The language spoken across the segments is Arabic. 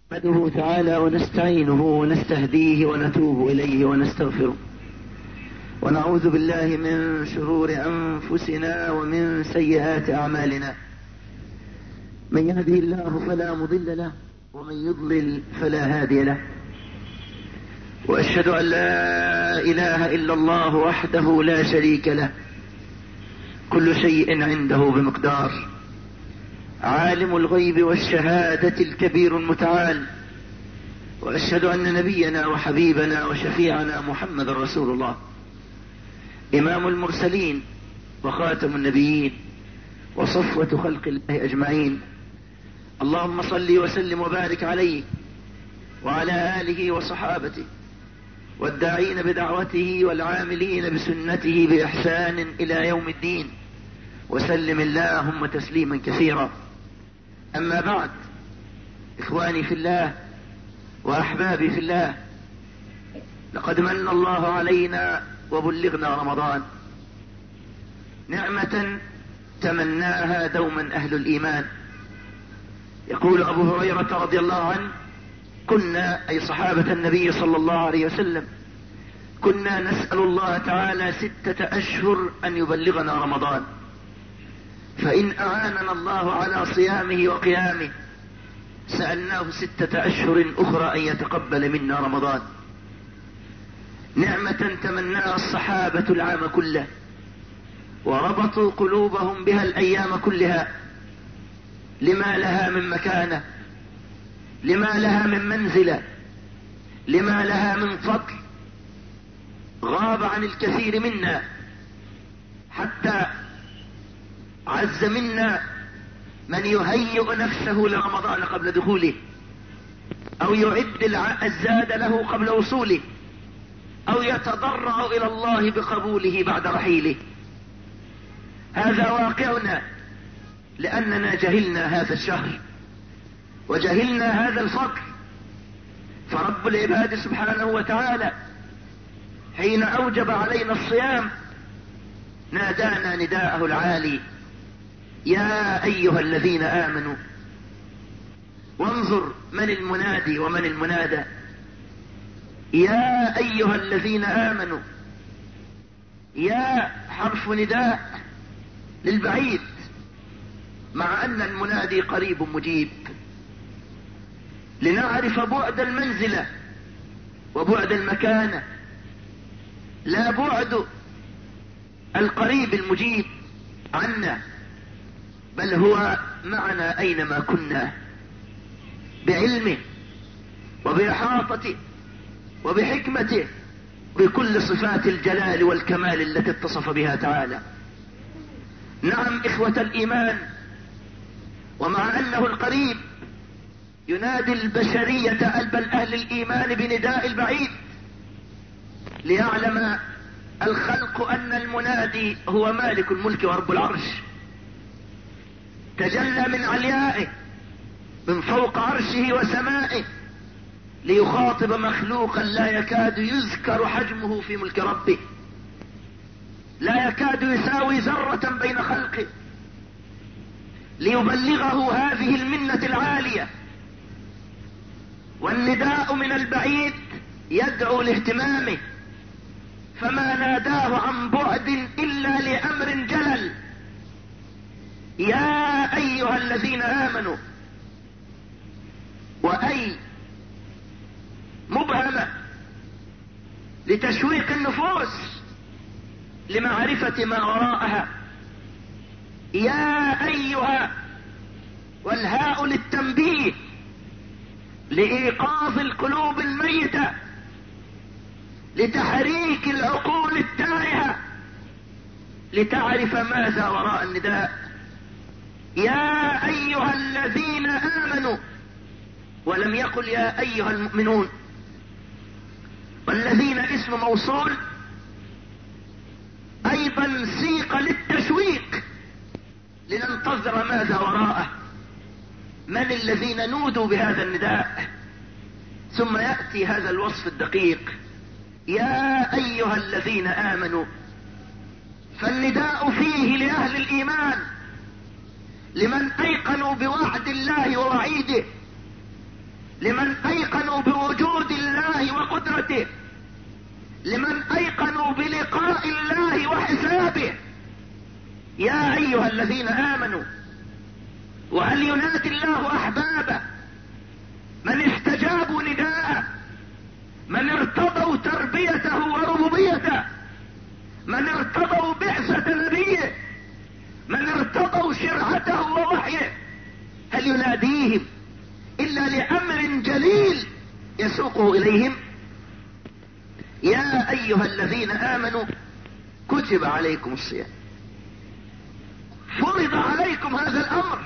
نحمده تعالى ونستعينه ونستهديه ونتوب إليه ونستغفره، ونعوذ بالله من شرور أنفسنا ومن سيئات أعمالنا. من يهده الله فلا مضل له، ومن يضلل فلا هادي له. وأشهد أن لا إله إلا الله وحده لا شريك له، كل شيء عنده بمقدار، عالم الغيب والشهادة الكبير المتعال. وأشهد أن نبينا وحبيبنا وشفيعنا محمد رسول الله، إمام المرسلين وخاتم النبيين وصفوة خلق الله أجمعين. اللهم صل وسلم وبارك عليه وعلى آله وصحابته والداعين بدعوته والعاملين بسنته بإحسان إلى يوم الدين، وسلم اللهم تسليما كثيرا. أما بعد، إخواني في الله وأحبابي في الله، لقد من الله علينا وبلغنا رمضان، نعمة تمناها دوما أهل الإيمان. يقول أبو هريرة رضي الله عنه: كنا، أي صحابة النبي صلى الله عليه وسلم، كنا نسأل الله تعالى 6 أشهر أن يبلغنا رمضان، فإن أعاننا الله على صيامه وقيامه سألناه 6 أشهر أخرى أن يتقبل منا رمضان. نعمة تمناها الصحابة العام كله، وربطوا قلوبهم بها الأيام كلها، لما لها من مكانة، لما لها من منزلة، لما لها من فضل غاب عن الكثير منا، حتى عز منا من يهيئ نفسه لرمضان قبل دخوله، أو يعد الزاد له قبل وصوله، أو يتضرع إلى الله بقبوله بعد رحيله. هذا واقعنا، لأننا جهلنا هذا الشهر وجهلنا هذا الفضل. فرب العباد سبحانه وتعالى حين أوجب علينا الصيام نادانا نداءه العالي: يا أيها الذين آمنوا. وانظر من المنادي ومن المنادى. يا أيها الذين آمنوا، يا حرف نداء للبعيد، مع أن المنادي قريب مجيب، لنعرف بعد المنزلة وبعد المكانة، لا بعد القريب المجيب عنا، بل هو معنا أينما كنا، بعلمه وبإحاطته وبحكمته، بكل صفات الجلال والكمال التي اتصف بها تعالى. نعم إخوة الإيمان، ومع أنه القريب ينادي البشرية بل أهل الإيمان بنداء البعيد، ليعلم الخلق أن المنادي هو مالك الملك ورب العرش، تجلى من عليائه من فوق عرشه وسمائه ليخاطب مخلوقا لا يكاد يذكر حجمه في ملك ربه، لا يكاد يساوي ذرة بين خلقه، ليبلغه هذه المنة العالية. والنداء من البعيد يدعو لاهتمامه، فما ناداه عن بعد إلا لأمر جلل: يا أيها الذين آمنوا. وأي مبهمة لتشويق النفوس لمعرفة ما وراءها. يا أيها، والهاء للتنبيه، لإيقاظ القلوب الميتة، لتحريك العقول التائهة، لتعرف ماذا وراء النداء. يا أيها الذين آمنوا، ولم يقل يا أيها المؤمنون. والذين اسم موصول أيضا سيق للتشويق، لننتظر ماذا وراءه، من الذين نودوا بهذا النداء. ثم يأتي هذا الوصف الدقيق: يا أيها الذين آمنوا. فالنداء فيه لأهل الإيمان، لمن أيقنوا بوعد الله ووعيده، لمن ايقنوا بوجود الله وقدرته، لمن ايقنوا بلقاء الله وحسابه. يا ايها الذين امنوا، وهل ينادي الله احبابه من استجابوا نداءه، من ارتضوا تربيته وربوبيته، من ارتضوا بعثة نبيه، من ارتضوا شرعته ووحيه. هل يناديهم الا لامر جليل يسوقه اليهم؟ يا ايها الذين امنوا كتب عليكم الصيام، فرض عليكم هذا الامر.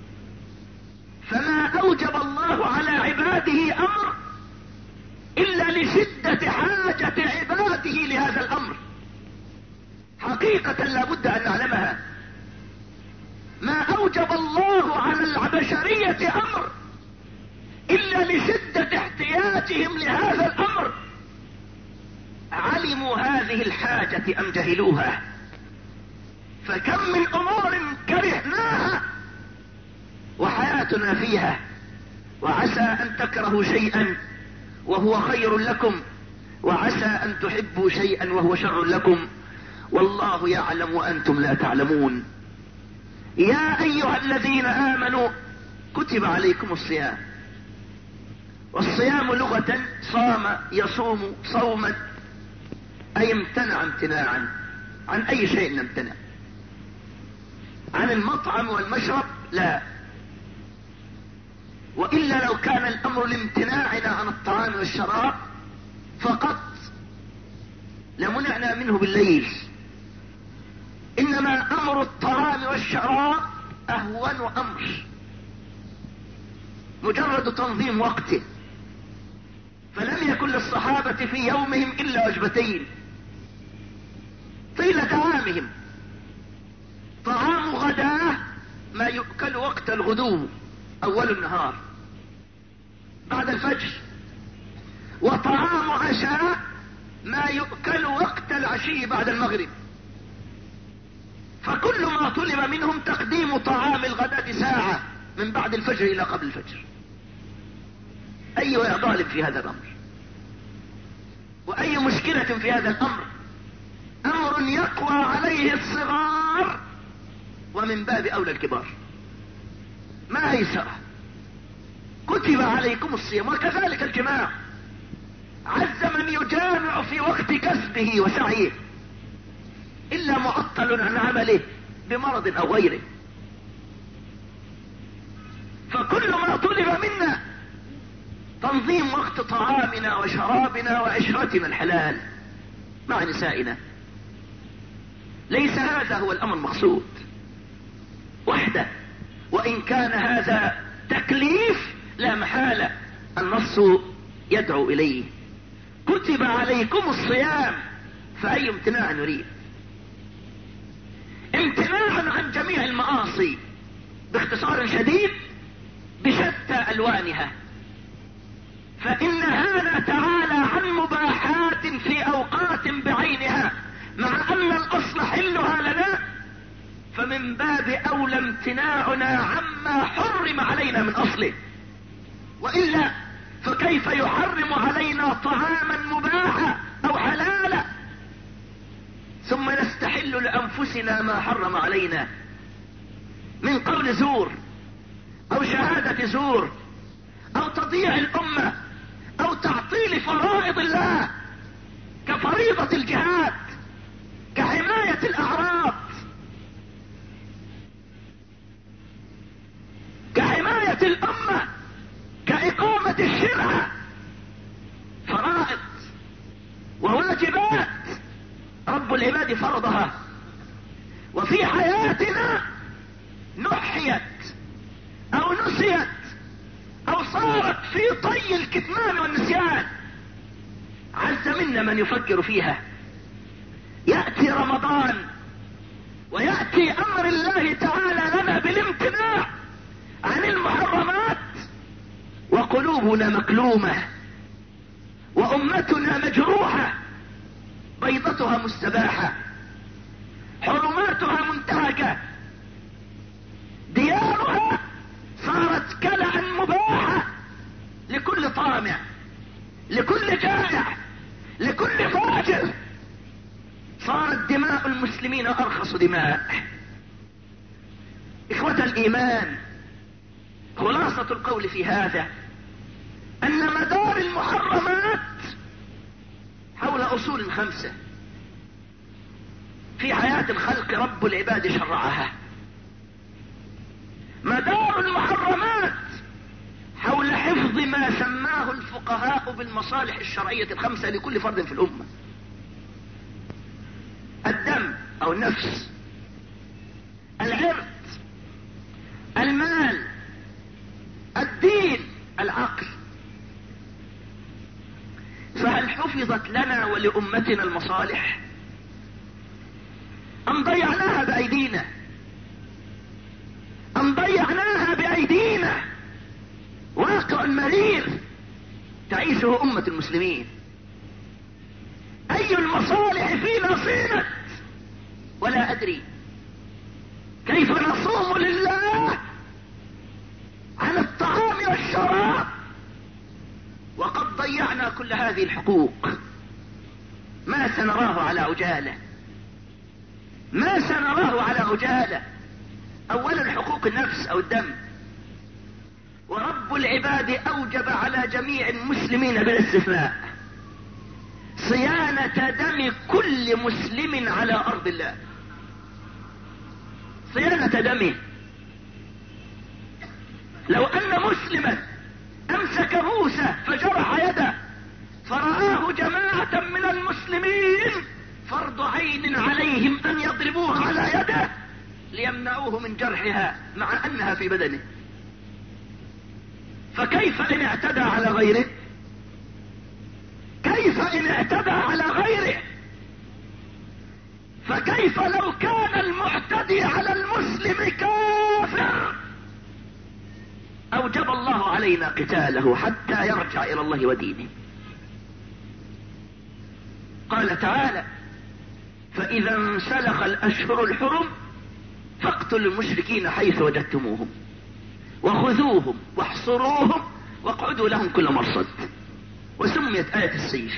فما اوجب الله على عباده امر الا لشدة حاجة عباده لهذا الامر. حقيقة لا بد ان نعلمها. ما اوجب الله على البشرية امر الا لشدة احتياجهم لهذا الامر. علموا هذه الحاجة ام جهلوها؟ فكم من امور كرهناها وحياتنا فيها، وعسى ان تكرهوا شيئا وهو خير لكم، وعسى ان تحبوا شيئا وهو شر لكم، والله يعلم وانتم لا تعلمون. يا ايها الذين امنوا كتب عليكم الصيام. والصيام لغة صام يصوم صوما، اي امتنع امتناعا عن اي شيء نمتنع. عن المطعم والمشرب لا، وإلا لو كان الأمر لامتناعنا عن الطعام والشراب فقط لمنعنا منه بالليل. إنما أمر الطعام والشراب أهون أمر، مجرد تنظيم وقته. فلم يكن للصحابة في يومهم إلا وجبتين طيلة عامهم: طعام غداه ما يؤكل وقت الغدو اول النهار بعد الفجر، وطعام عشاء ما يؤكل وقت العشي بعد المغرب. فكل ما طلب منهم تقديم طعام الغداء ساعة من بعد الفجر الى قبل الفجر. ايها ظالم في هذا الامر، واي مشكلة في هذا الامر. امر يقوى عليه الصغار ومن باب اولى الكبار. ما ايسر. كتب عليكم الصيام. وكذلك الجماع، عز من يجامع في وقت كسبه وسعيه الا معطل عن عمله بمرض او غيره. فكل ما طلب منا تنظيم وقت طعامنا وشرابنا وعشرتنا الحلال مع نسائنا. ليس هذا هو الامر المقصود وحده، وان كان هذا تكليف لا محالة النص يدعو اليه. كتب عليكم الصيام، فاي امتناع نريد؟ امتناع عن جميع المعاصي باختصار شديد بشتى الوانها. فان هذا تعالى عن مباحات في اوقات بعينها، مع ان الاصل حلها لنا، فمن باب اولى امتناعنا عما حرم علينا من اصله. والا فكيف يحرم علينا طعاما مباحا او حلالا ثم نستحل لانفسنا ما حرم علينا من قول زور او شهادة زور او تضييع الامة او تعطيل فرائض الله كفريضة الجهاد، كحماية الاعراض، كحماية الامة، كاقامة الشرع. فرائض وواجبات رب العباد فرضها، وفي حياتنا نحيت او نسيت او صارت في طي الكتمان والنسيان. عز منا من يفكر فيها. يأتي رمضان ويأتي امر الله تعالى لنا بالامتناع عن المحرمات، وقلوبنا مكلومة وامتنا مجروحة، بيضتها مستباحة، حرماتها منتهكة، ديارها صارت كلأ مباحة لكل المسلمين أرخص دماء. إخوة الإيمان، خلاصة القول في هذا أن مدار المحرمات حول أصول 5 في حياة الخلق رب العباد شرعها. مدار المحرمات حول حفظ ما سماه الفقهاء بالمصالح الشرعية 5 لكل فرد في الأمة: الدم أو النفس، العرض، المال، الدين، العقل. فهل حفظت لنا ولأمتنا المصالح أم ضيعناها بأيدينا؟ واقع مرير تعيشه أمة المسلمين. أي المصالح فينا صينت ولا أدري. كيف نصوم لله عن الطعام والشراب وقد ضيعنا كل هذه الحقوق؟ ما سنراه على عجالة. أولا حقوق النفس أو الدم، ورب العباد أوجب على جميع المسلمين بلا استثناء صيانة دم كل مسلم على أرض الله. صيانة دمه. لو أن مسلما أمسك موسى فجرح يده فرآه جماعة من المسلمين فرض عين عليهم أن يضربوه على يده ليمنعوه من جرحها مع أنها في بدنه. فكيف إن اعتدى على غيره؟ فكيف لو كان المعتدي على المسلم كافر؟ أوجب الله علينا قتاله حتى يرجع إلى الله ودينه. قال تعالى: فإذا انسلخ الأشهر الحرم فاقتلوا المشركين حيث وجدتموهم وخذوهم واحصروهم واقعدوا لهم كل مرصد. وسميت آية السيف.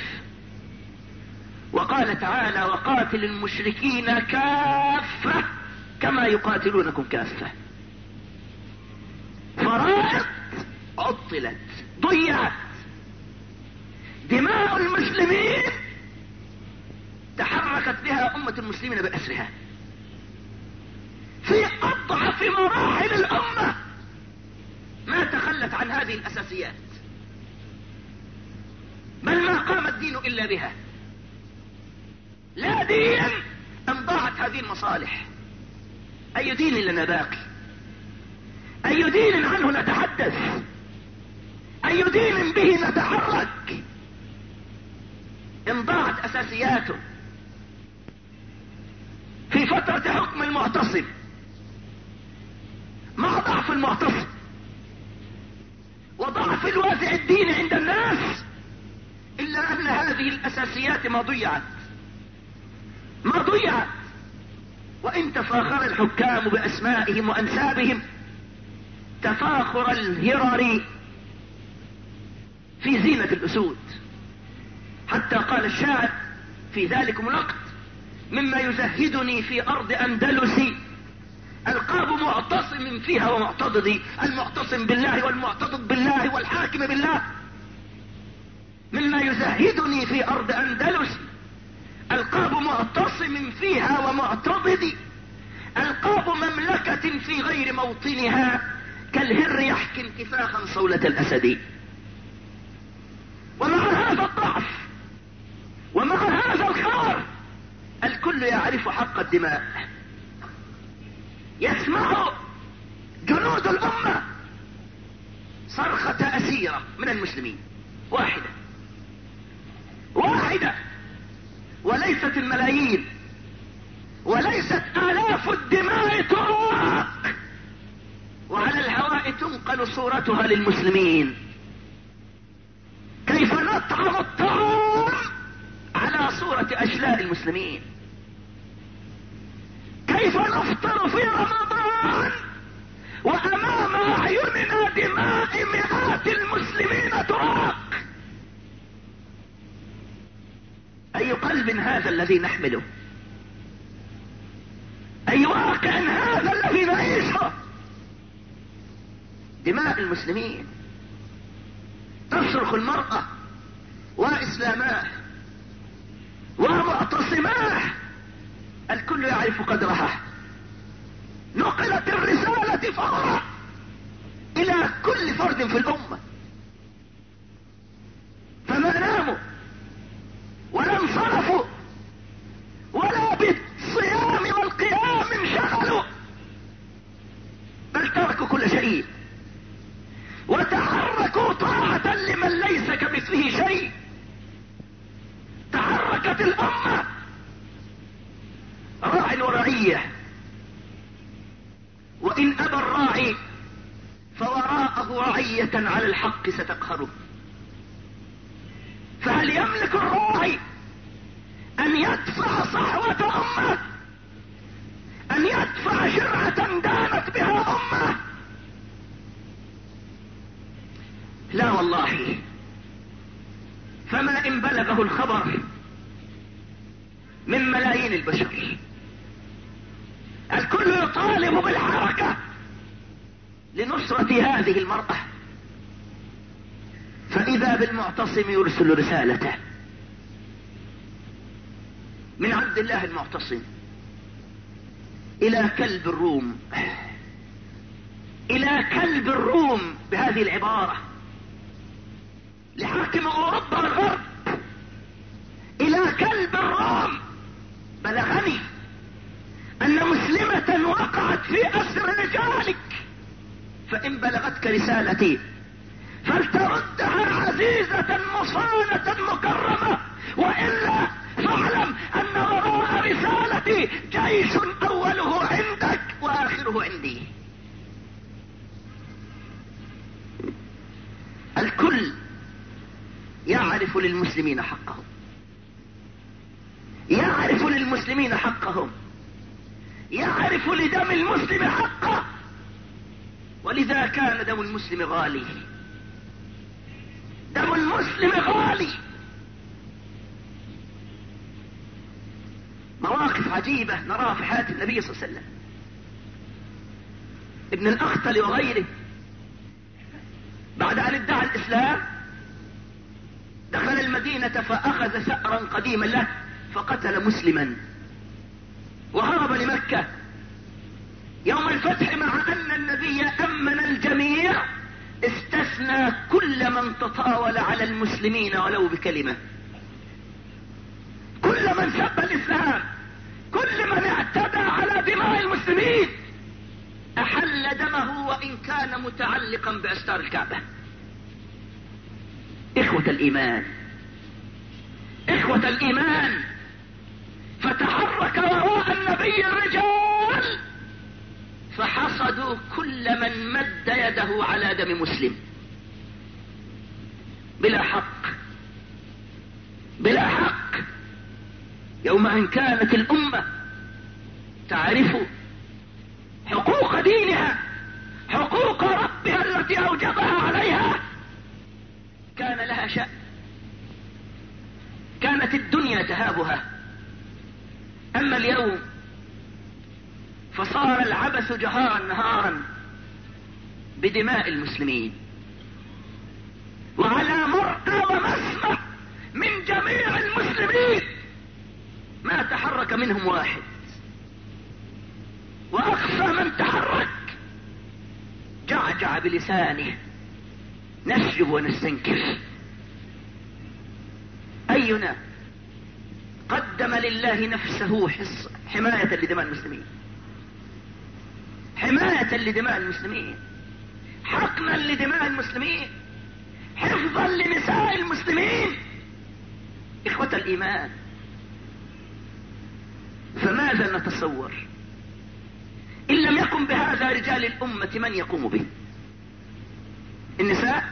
وقال تعالى: وقاتل المشركين كافة كما يقاتلونكم كافة. فرائض عطلت، ضيعت. دماء المسلمين تحركت بها أمة المسلمين بأسرها. في أضعف مراحل الأمة ما تخلت عن هذه الأساسيات، بل ما قام الدين إلا بها. لا دين أن ضاعت هذه المصالح. أي دين لنا باقي؟ أي دين عنه نتحدث؟ أي دين به نتحرك إن ضاعت أساسياته؟ في فترة حكم المعتصم مع ضعف المعتصم وضعف الوازع الديني عند الناس، إلا أن هذه الأساسيات ما ضيعت. وإن تفاخر الحكام بأسمائهم وأنسابهم تفاخر الهرر في زينة الأسود، حتى قال الشاعر في ذلكم الوقت: مما يزهدني في أرض أندلسي ألقاب معتصم فيها ومعتضد. المعتصم بالله والمعتضد بالله والحاكم بالله. مما يزهدني في أرض أندلس ألقاب معتصم فيها ومعتضد. ألقاب مملكة في غير موطنها كالهر يحكي انتفاخا صولة الأسد. ومع هذا الضعف ومع هذا الخار الكل يعرف حق الدماء. يسمع جنود الأمة صرخة أسيرة من المسلمين، واحدة وليست الملايين وليست آلاف الدماء تراق، وعلى الهواء تنقل صورتها للمسلمين. كيف نطعم الطعام على صورة أشلاء المسلمين؟ كيف نفطر في رمضان وأمام أعيننا دماء مئات المسلمين تراق؟ أي قلب هذا الذي نحمله؟ دماء المسلمين. تصرخ المرأة وإسلاماه ومعتصماه، الكل يعرف قدرها. نقلت الرسالة فورا إلى كل فرد في الأمة، فما ناموا ولا انصرفوا ولا بالصيام والقيام انشغلوا، بل تركوا كل شيء وتحركوا طاعة لمن ليس كمثله شيء. تحركت الأمة راع ورعية، وإن أبى الراعي فوراءه رعية على الحق ستقهره. فهل يملك الراعي أن يدفع صحوة أمة، أن يدفع شرعة دانت بها أمة؟ لا والله. فما إن بلغه الخبر من ملايين البشر، الكل يطالب بالحركة لنصرة هذه المرأة، فإذا بالمعتصم يرسل رسالته من عبد الله المعتصم إلى كلب الروم، إلى كلب الروم بهذه العبارة، لحاكم أوروبا والغرب، إلى كلب الروم: بلغني أن مسلمة وقعت في أسر رجالك، فإن بلغتك رسالتي فلتردها عزيزة مصانة مكرمة، وإلا فاعلم أن وراء رسالتي جيش أوله عندك وآخره عندي. الكل يعرف للمسلمين حقهم، يعرف للمسلمين حقهم، يعرف لدم المسلم حقه، ولذا كان دم المسلم غالي. دم المسلم غالي. مواقف عجيبة نراها في حياة النبي صلى الله عليه وسلم. ابن الأخطل وغيره بعد أن ادعى الإسلام دخل المدينة فأخذ ثأرا قديما له فقتل مسلما وهرب لمكة. يوم الفتح مع أن النبي أمن الجميع استثنى كل من تطاول على المسلمين ولو بكلمة، كل من سب الإسلام، كل من اعتدى على دماء المسلمين أحل دمه وإن كان متعلقا بأستار الكعبة. إخوة الإيمان، إخوة الإيمان، فتحرك وراء النبي الرجال فحصدوا كل من مد يده على دم مسلم بلا حق، بلا حق. يوم أن كانت الأمة تعرف حقوق دينها، حقوق ربها التي أوجبها عليها، كان لها شأن، كانت الدنيا تهابها. أما اليوم فصار العبث جهارا نهارا بدماء المسلمين، وعلى مرأى ومسمع من جميع المسلمين ما تحرك منهم واحد، وأقصى من تحرك جعجع بلسانه: نسجب ونستنكر. أينا قدم لله نفسه حماية لدماء المسلمين، حماية لدماء المسلمين، حقنا لدماء المسلمين، حفظا لنساء المسلمين؟ إخوة الإيمان، فماذا نتصور إن لم يقم بهذا رجال الأمة من يقوم به؟ النساء،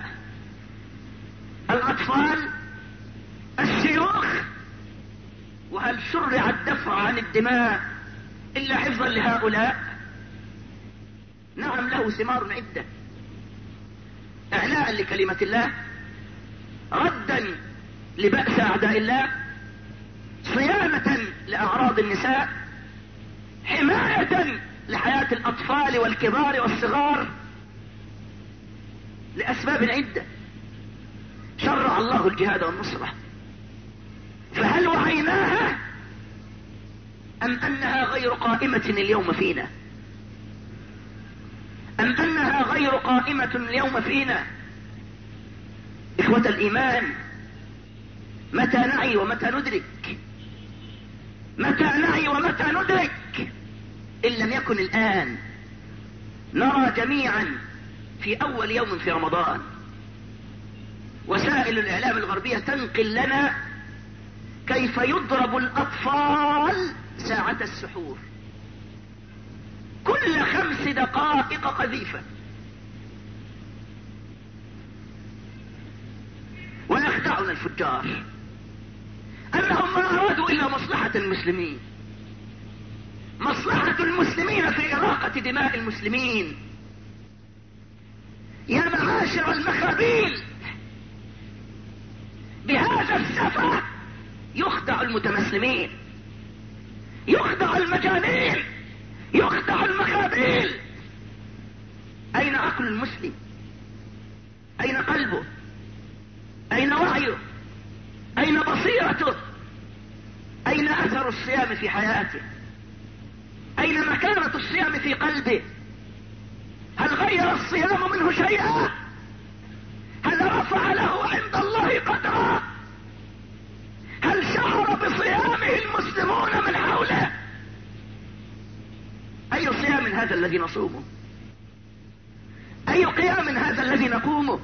الأطفال، الشيوخ. وهل شرع الدفع عن الدماء إلا حفظا لهؤلاء؟ نعم، له ثمار عدة: إعلاء لكلمة الله، ردا لبأس أعداء الله، صيانة لأعراض النساء، حماية لحياة الأطفال والكبار والصغار. لأسباب عدة شرع الله الجهاد والنصرة، فهل وعيناها أم أنها غير قائمة اليوم فينا؟ أم أنها غير قائمة اليوم فينا؟ إخوة الإيمان، متى نعي ومتى ندرك؟ متى نعي ومتى ندرك؟ إن لم يكن الآن. نرى جميعا في أول يوم في رمضان وسائل الإعلام الغربية تنقل لنا كيف يضرب الأطفال ساعة السحور، كل 5 دقائق قذيفة، ويخدعنا الفجار أنهم ما أرادوا إلا مصلحة المسلمين، مصلحة المسلمين في إراقة دماء المسلمين. يا معاشر المخابيل، بهذا السفه يخدع المتمسلمين، يخدع المجانين، يخدع المخابيل. أين عقل المسلم؟ أين قلبه؟ أين وعيه؟ أين بصيرته؟ أين أثر الصيام في حياته؟ أين مكانة الصيام في قلبه؟ هل غير الصيام منه شيئا؟ هل رفع له عند الله قدرا؟ هل شعر بصيامه المسلمون من حوله؟ أي صيام هذا الذي نصومه؟ أي قيام هذا الذي نقومه؟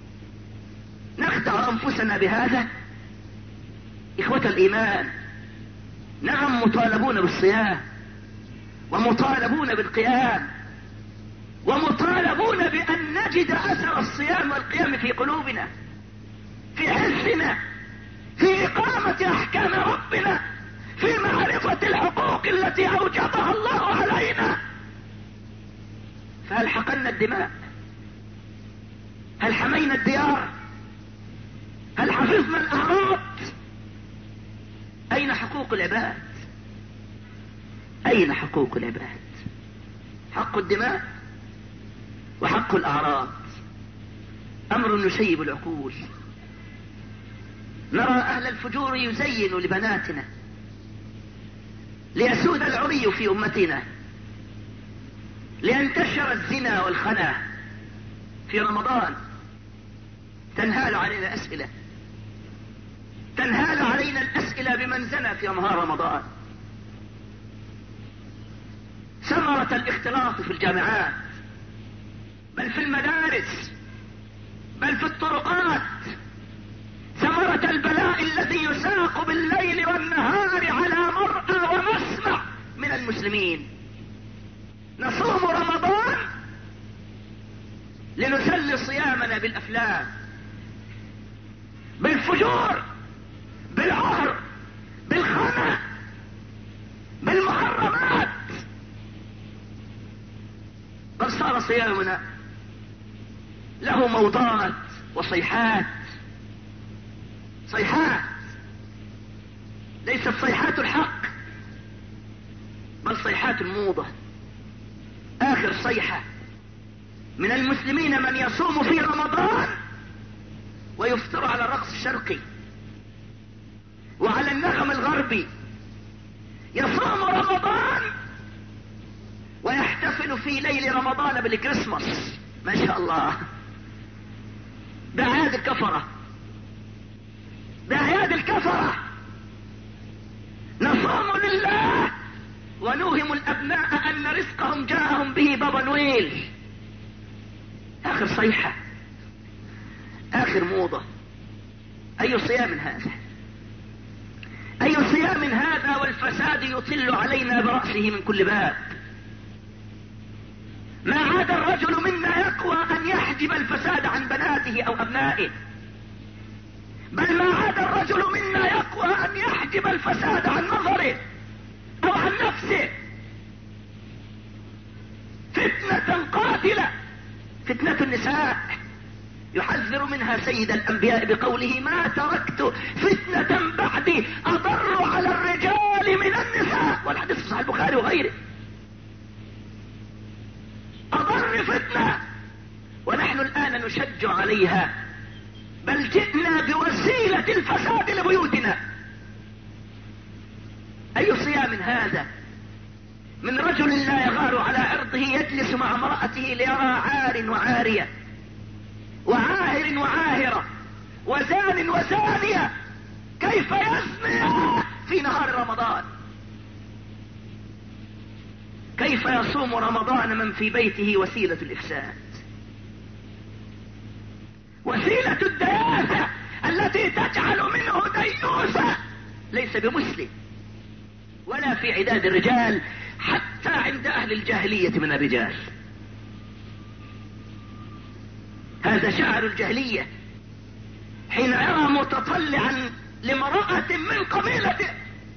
نخدع أنفسنا بهذا؟ إخوة الإيمان، نعم مطالبون بالصيام، ومطالبون بالقيام، ومطالبون بأن نجد أثر الصيام والقيام في قلوبنا، في حسنا، في إقامة أحكام ربنا، في معرفة الحقوق التي أوجبها الله علينا. فهل حقنا الدماء؟ هل حمينا الديار؟ هل حفظنا الأعراض؟ أين حقوق العباد؟ أين حقوق العباد؟ حق الدماء وحق الأعراض أمر يشيب العقول. نرى أهل الفجور يزين لبناتنا ليسود العري في أمتنا، لينتشر الزنا والخنا في رمضان. تنهال علينا أسئلة، تنهال علينا الأسئلة بمن زنى في نهار رمضان. ثمرة الاختلاط في الجامعات، بل في المدارس، بل في الطرقات، ثمرة البلاء الذي يساق بالليل والنهار على مرأى ومسمع من المسلمين. نصوم رمضان لنسلي صيامنا بالأفلام، بالفجور، بالعهر، بالخنا، بالمحرمات. بل صار صيامنا له موضات وصيحات، صيحات ليست صيحات الحق، بل صيحات الموضة. آخر صيحة من المسلمين من يصوم في رمضان ويفطر على الرقص الشرقي وعلى النغم الغربي. يصوم رمضان ويحتفل في ليل رمضان بالكريسماس، ما شاء الله، بأعياد الكفرة، بأعياد الكفرة. نصوم لله ونوهم الأبناء أن رزقهم جاءهم به بابا نويل. آخر صيحة، آخر موضة. أي صيام هذا؟ أي صيام هذا والفساد يطل علينا برأسه من كل باب؟ ما عاد الرجل منا يقوى أن يحجب الفساد عن بناته أو أبنائه، بل ما عاد الرجل منا يقوى أن يحجب الفساد عن نظره أو عن نفسه. فتنة قاتلة، فتنة النساء، يحذر منها سيد الأنبياء بقوله: ما تركت فتنة بعدي أضر على الرجال من النساء. والحديث في صحيح البخاري وغيره. أضر فتنة، ونحن الآن نشج عليها، بل جئنا بوسيلة الفساد لبيوتنا. أي صيام هذا من رجل لا يغار على عرضه يجلس مع امرأته ليرى عار وعارية وعاهر وعاهرة وزان وزانية، كيف يزني في نهار رمضان؟ كيف يصوم رمضان من في بيته وسيلة الإفساد، وسيلة الدياثة التي تجعل منه ديوثا ليس بمسلم ولا في عداد الرجال حتى عند أهل الجاهلية من الرجال. هذا شعر الجاهلية حين يرى متطلعا لامرأة من قبيلته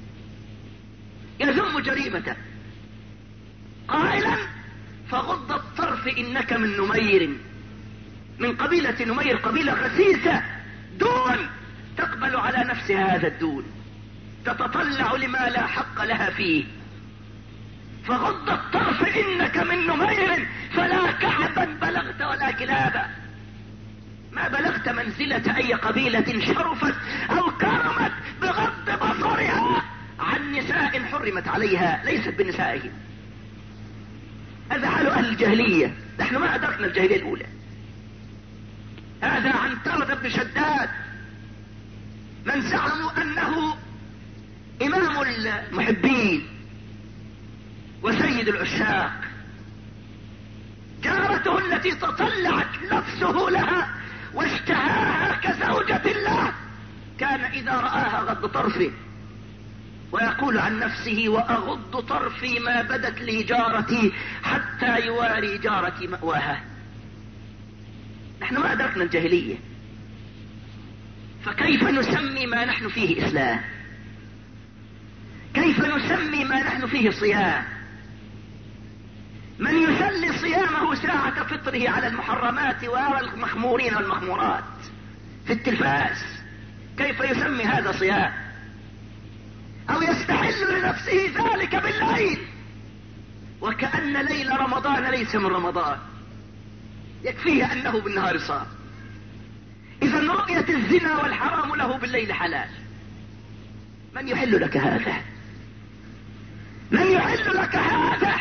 يذم جريمته قائلا فغض الطرف إنك من نمير، من قبيلة نمير، قبيلة خسيسة دون تقبل على نفسها هذا الدون، تتطلع لما لا حق لها فيه. فغض الطرف إنك من نمير فلا كعبا بلغت ولا كلابا، ما بلغت منزلة أي قبيلة شرفت أو كرمت بغض بصرها عن نساء حرمت عليها ليست بنسائهم. هذا حال أهل الجاهلية، نحن ما أدركنا الجاهلية الأولى. هذا عنترة بن شداد من زعموا أنه إمام المحبين وسيد العشاق، جارته التي تطلعت نفسه لها واشتهاها كزوجة الله كان إذا رآها غض طرفه، ويقول عن نفسه وأغض طرفي ما بدت لي جارتي حتى يواري جارتي مأواها. نحن ما أدركنا الجاهلية، فكيف نسمي ما نحن فيه إسلام؟ كيف نسمي ما نحن فيه صيام؟ من يسلي صيامه ساعة فطره على المحرمات ويرى المخمورين والمخمورات في التلفاز، كيف يسمي هذا صيام؟ أو يستحل لنفسه ذلك بالليل وكأن ليل رمضان ليس من رمضان، يكفيه أنه بالنهار صام. إذا رؤية الزنا والحرام له بالليل حلال. من يحل لك هذا؟ من يحل لك هذا؟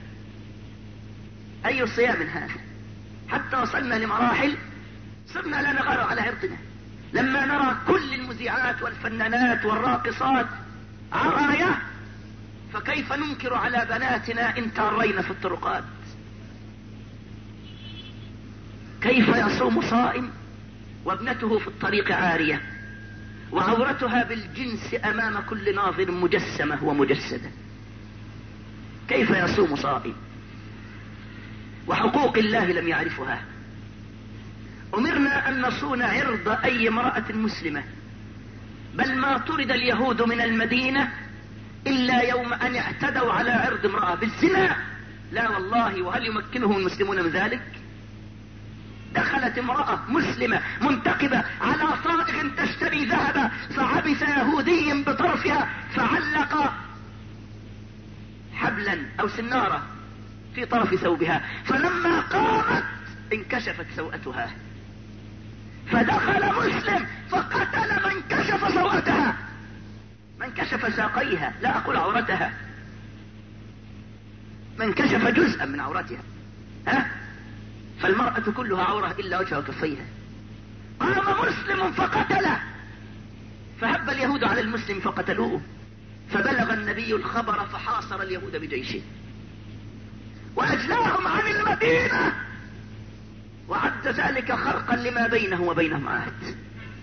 أي صيام هذا؟ حتى وصلنا لمراحل صرنا لا نغار على عرضنا لما نرى كل المذيعات والفنانات والراقصات عرايا، فكيف ننكر على بناتنا إن تارين في الطرقات؟ كيف يصوم صائم وابنته في الطريق عارية وعورتها بالجنس أمام كل ناظر مجسمة ومجسدة؟ كيف يصوم صائم وحقوق الله لم يعرفها؟ أمرنا أن نصون عرض أي امرأة مسلمة، بل ما طرد اليهود من المدينة إلا يوم أن اعتدوا على عرض امرأة بالزنا. لا والله، وهل يمكنهم المسلمون من ذلك؟ دخلت امرأة مسلمة منتقبة على صائغ تشتري ذهبا فعبث يهودي بطرفها فعلق حبلا أو سنارة في طرف ثوبها، فلما قامت انكشفت سوءتها، فدخل مسلم فقتل من كشف سوءتها، من كشف ساقيها، لا أقول عورتها، من كشف جزءا من عورتها. فالمرأة كلها عورة إلا وجهها وكفيها. قام مسلم فقتله، فهب اليهود على المسلم فقتلوه، فبلغ النبي الخبر فحاصر اليهود بجيشه وأجلاهم عن المدينة، وعد ذلك خرقا لما بينه وبينهم عهد.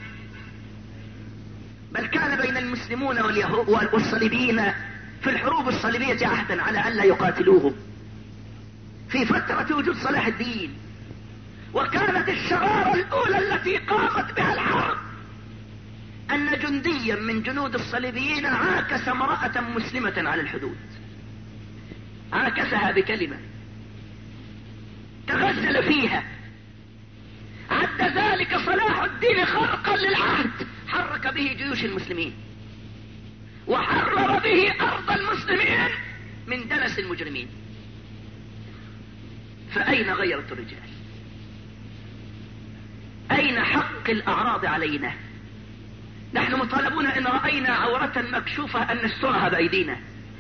بل كان بين المسلمون والصليبيين في الحروب الصليبية عهدا على ألا يقاتلوهم في فترة وجود صلاح الدين. وكانت الشرارة الأولى التي قامت بها الحرب أن جنديا من جنود الصليبيين عاكس امرأة مسلمة على الحدود، عاكسها بكلمة تغزل فيها، عد ذلك صلاح الدين خرقا للعهد حرك به جيوش المسلمين وحرر به أرض المسلمين من دنس المجرمين. فأين غيرة الرجال؟ أين حق الأعراض علينا؟ نحن مطالبون إن رأينا عورة مكشوفة أن نسترها بأيدينا،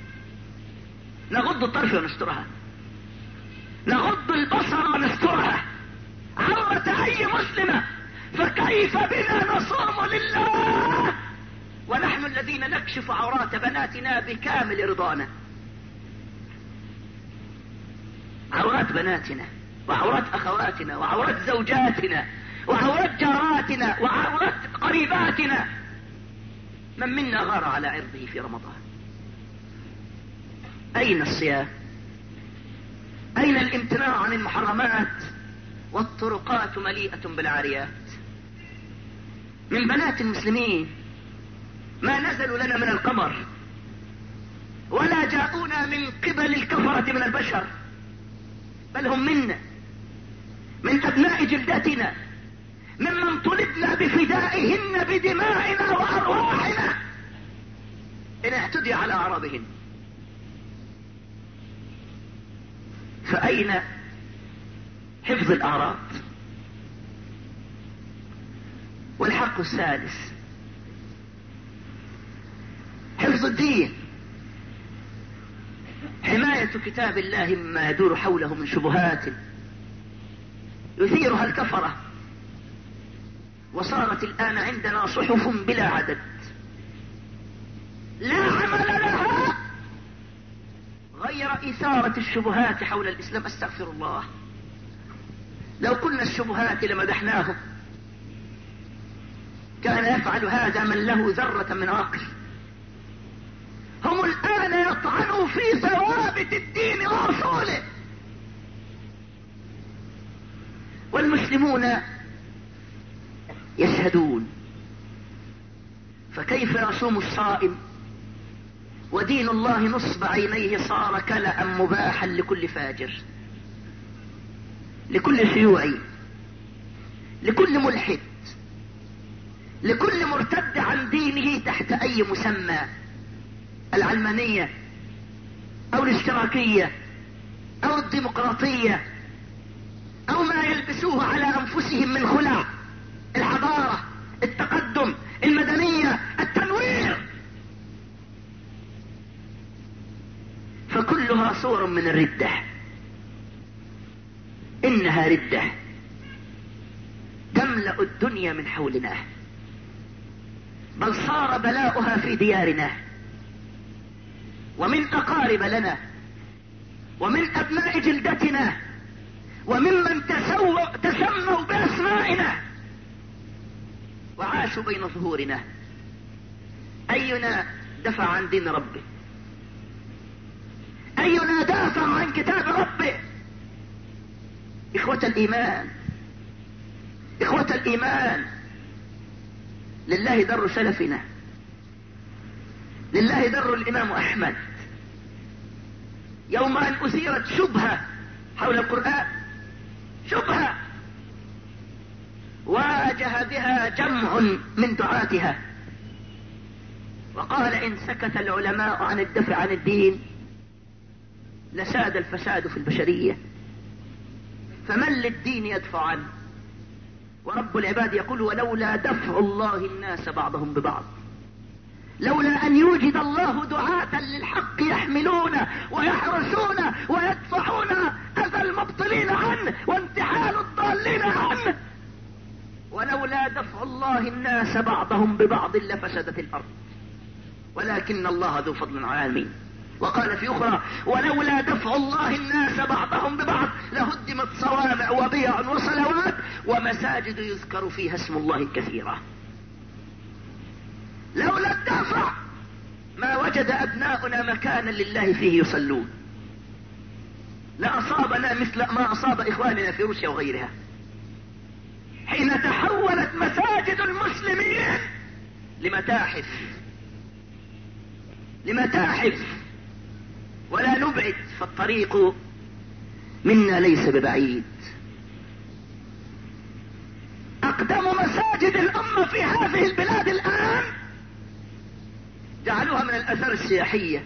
نغض الطرف ونسترها، نغض البصر ونسترها، عورة أي مسلمة. فكيف بنا نصوم لله ونحن الذين نكشف عورات بناتنا بكامل رضانا؟ عورات بناتنا وعورات أخواتنا وعورات زوجاتنا وعورات جاراتنا وعورات قريباتنا، من منا غار على عرضه في رمضان؟ أين الصيام؟ أين الامتناع عن المحرمات؟ والطرقات مليئة بالعاريات. من بنات المسلمين ما نزلوا لنا من القمر ولا جاءونا من قبل الكفرة من البشر، بل هم منا، من أبناء جلدتنا، ممن طلبنا بفدائهن بدمائنا وأرواحنا إن اعتدي على أعراضهن. فأين حفظ الأعراض؟ والحق السادس حفظ الدين، حماية كتاب الله مما يدور حوله من شبهات يثيرها الكفرة. وصارت الآن عندنا صحف بلا عدد لا عمل لها غير إثارة الشبهات حول الإسلام. أستغفر الله، لو قلنا الشبهات لمدحناهم. كان يفعل هذا من له ذرة من عقل. هم الآن يطعنوا في ثوابت الدين وأصوله، والمسلمون يشهدون. فكيف يصوم الصائم ودين الله نصب عينيه صار كلأ مباحا لكل فاجر، لكل شيوعي، لكل ملحد، لكل مرتد عن دينه تحت أي مسمى، العلمانية أو الاشتراكية أو الديمقراطية أو ما يلبسوه على أنفسهم من خلع، الحضارة، التقدم، المدنية، التنوير، فكلها صور من الردة. إنها ردة تملأ الدنيا من حولنا، بل صار بلاؤها في ديارنا ومن أقارب لنا ومن أبناء جلدتنا وممن تسموا بأسمائنا وعاشوا بين ظهورنا. أينا دفع عن دين ربه؟ أينا دافع عن كتاب ربه؟ إخوة الإيمان، إخوة الإيمان، لله در سلفنا، لله در الإمام أحمد. يوم أن أثيرت شبهة حول القرآن، شبهة واجه بها جمع من دعاتها وقال إن سكت العلماء عن الدفع عن الدين لساد الفساد في البشرية، فمن للدين يدفع عنه؟ ورب العباد يقول ولولا دفع الله الناس بعضهم ببعض، لولا أن يوجد الله دعاة للحق يحملون ويحرسون ويدفعون أذى المبطلين عنه وانتحال الضالين عنه، ولولا دفع الله الناس بعضهم ببعض لفسدت الأرض ولكن الله ذو فضل على العالمين. وقال في أخرى ولولا دفع الله الناس بعضهم ببعض لهدمت صوامع وبيع وصلوات ومساجد يذكر فيها اسم الله كثيرا. لولا الدفع ما وجد أبناؤنا مكانا لله فيه يصلون، لأصابنا مثل ما أصاب إخواننا في روسيا وغيرها، حين تحولت مساجد المسلمين لمتاحف، لمتاحف. ولا نبعد، فالطريق منا ليس ببعيد. أقدم مساجد الأمة في هذه البلاد الآن جعلوها من الآثار السياحية،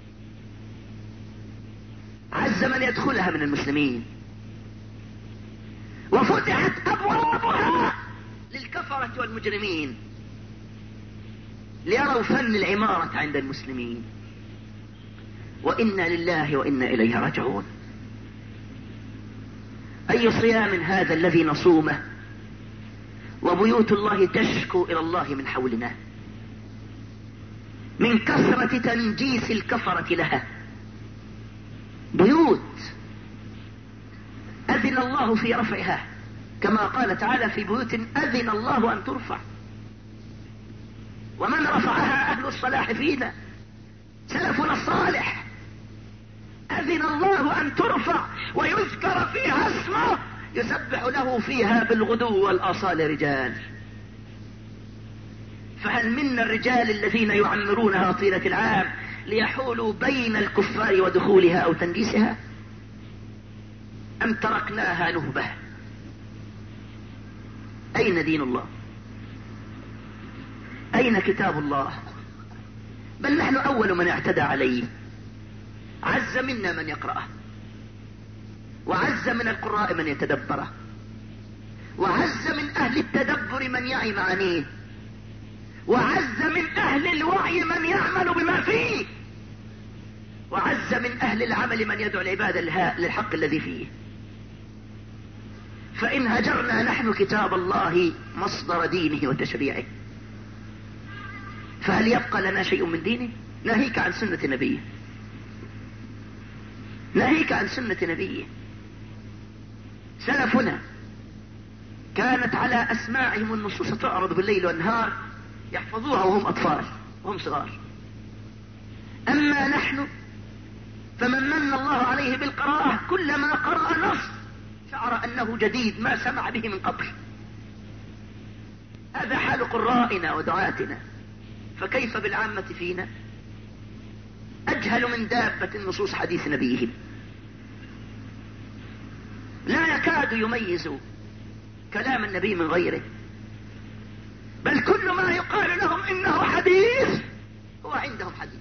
عز من يدخلها من المسلمين، وفتحت أبوابها للكفرة والمجرمين ليروا فن العمارة عند المسلمين. وإنا لله وإنا إليه راجعون. أي صيام هذا الذي نصومه وبيوت الله تشكو إلى الله من حولنا، من كثرة تنجيس الكفرة لها. بيوت أذن الله في رفعها، كما قال تعالى في بيوت أذن الله أن ترفع. ومن رفعها أهل الصلاح فينا سلفنا الصالح. أذن الله أن ترفع ويذكر فيها اسمه يسبح له فيها بالغدو والآصال رجال. فهل منا الرجال الذين يعمرونها طيلة العام ليحولوا بين الكفار ودخولها أو تنجيسها، أم تركناها نهبة؟ أين دين الله؟ أين كتاب الله؟ بل نحن أول من اعتدى عليه. عز منا من يقرأه، وعز من القراء من يتدبره، وعز من أهل التدبر من يعي معانيه، وعز من أهل الوعي من يعمل بما فيه، وعز من أهل العمل من يدعو العباد للحق الذي فيه. فإن هجرنا نحن كتاب الله مصدر دينه وتشريعه، فهل يبقى لنا شيء من دينه؟ ناهيك عن سنة نبيه، ناهيك عن سنة نبيه. سلفنا كانت على أسماعهم النصوص تعرض بالليل والنهار يحفظوها وهم أطفال وهم صغار. أما نحن فمن من الله عليه بالقراءة كلما قرأ نص شعر أنه جديد ما سمع به من قبل. هذا حال قرائنا ودعاتنا، فكيف بالعامة فينا؟ أجهل من دابة النصوص حديث نبيهم، لا يكاد يميز كلام النبي من غيره، بل كل ما يقال لهم إنه حديث هو عندهم حديث.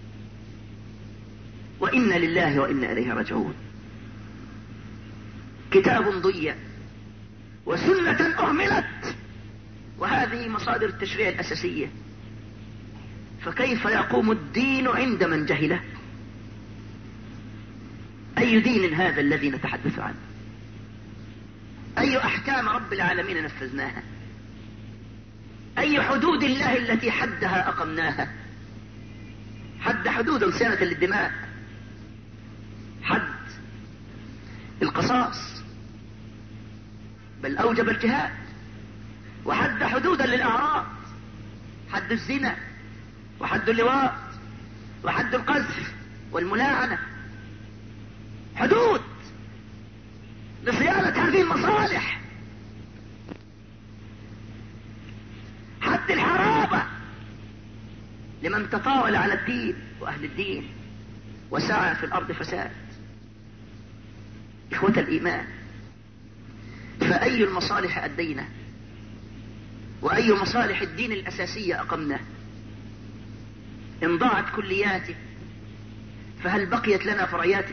وإنا لله وإنا إليه راجعون. كتاب ضيع وسنة أهملت، وهذه مصادر التشريع الأساسية، فكيف يقوم الدين عند من جهله؟ أي دين هذا الذي نتحدث عنه؟ أي أحكام رب العالمين نفذناها؟ أي حدود الله التي حدها أقمناها؟ حد حدود صيانة للدماء، حد القصاص، بل أوجب الجهاد، وحد حدودا للأعراض، حد الزنا، وحد اللواط، وحد القذف والملاعنة. حدود لصيانة هذه المصالح. حد الحرابة لمن تطاول على الدين وأهل الدين وسعى في الأرض فساد. إخوة الإيمان، فأي المصالح أدينا؟ وأي مصالح الدين الأساسية أقمنا؟ إن ضاعت كلياته فهل بقيت لنا فرعياته؟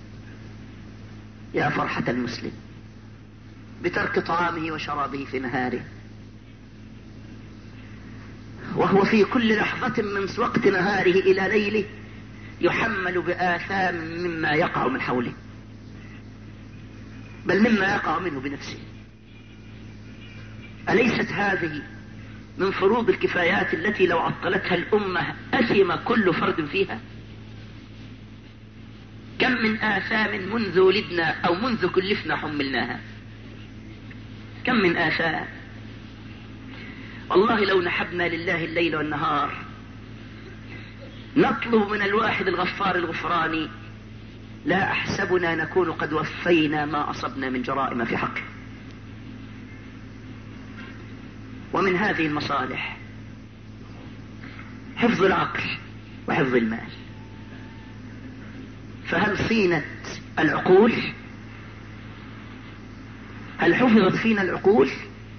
يا فرحة المسلم بترك طعامه وشرابه في نهاره، وهو في كل لحظة من وقت نهاره إلى ليله يحمل بآثام مما يقع من حوله، بل مما يقع منه بنفسه. أليست هذه من فروض الكفايات التي لو عطلتها الأمة أثم كل فرد فيها؟ كم من آثام منذ ولدنا أو منذ كلفنا حملناها، كم من آثام. والله لو نحبنا لله الليل والنهار نطلب من الواحد الغفار الغفراني لا أحسبنا نكون قد وفينا ما أصبنا من جرائم في حقه. ومن هذه المصالح حفظ العقل وحفظ المال. فهل صينت العقول؟ هل حفظت فينا العقول؟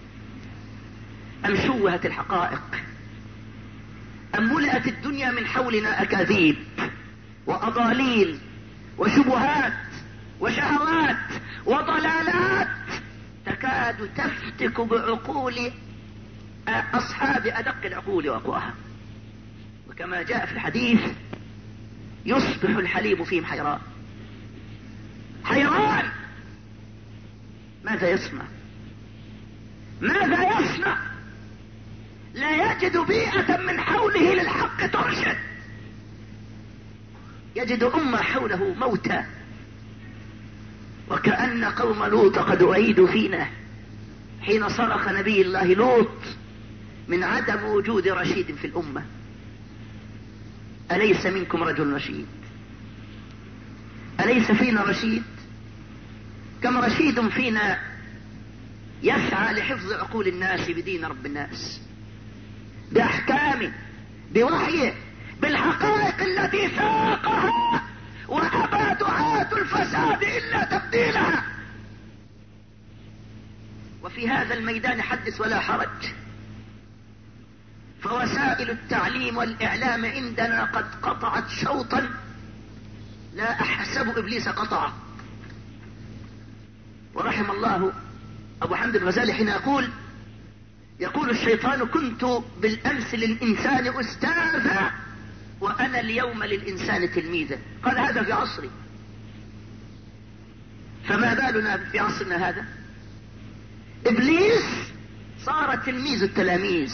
أم شوهت الحقائق؟ أم ملأت الدنيا من حولنا أكاذيب وأضاليل وشبهات وشهوات وضلالات تكاد تكاد تفتك بعقول أصحاب أدق العقول وأقواها. وكما جاء في الحديث يصبح الحليب فيهم حيران، حيران ماذا يصنع، ماذا يصنع، لا يجد بيئة من حوله للحق ترشد، يجد أمة حوله موتى. وكأن قوم لوط قد أعيدوا فينا حين صرخ نبي الله لوط من عدم وجود رشيد في الأمة. أليس منكم رجل رشيد؟ أليس فينا رشيد؟ كم رشيد فينا يسعى لحفظ عقول الناس بدين رب الناس، بأحكامه، بوحيه، بالحقائق التي ساقها، وأبى دعاة الفساد إلا تبديلها. وفي هذا الميدان حدث ولا حرج، فوسائل التعليم والإعلام عندنا قد قطعت شوطا لا أحسب إبليس قطعه. ورحم الله أبو حمد الغزالي حين يقول الشيطان كنت بالأمس للإنسان أستاذا وأنا اليوم للإنسان تلميذا. قال هذا في عصري، فما بالنا في عصرنا هذا؟ إبليس صار تلميذ التلاميذ.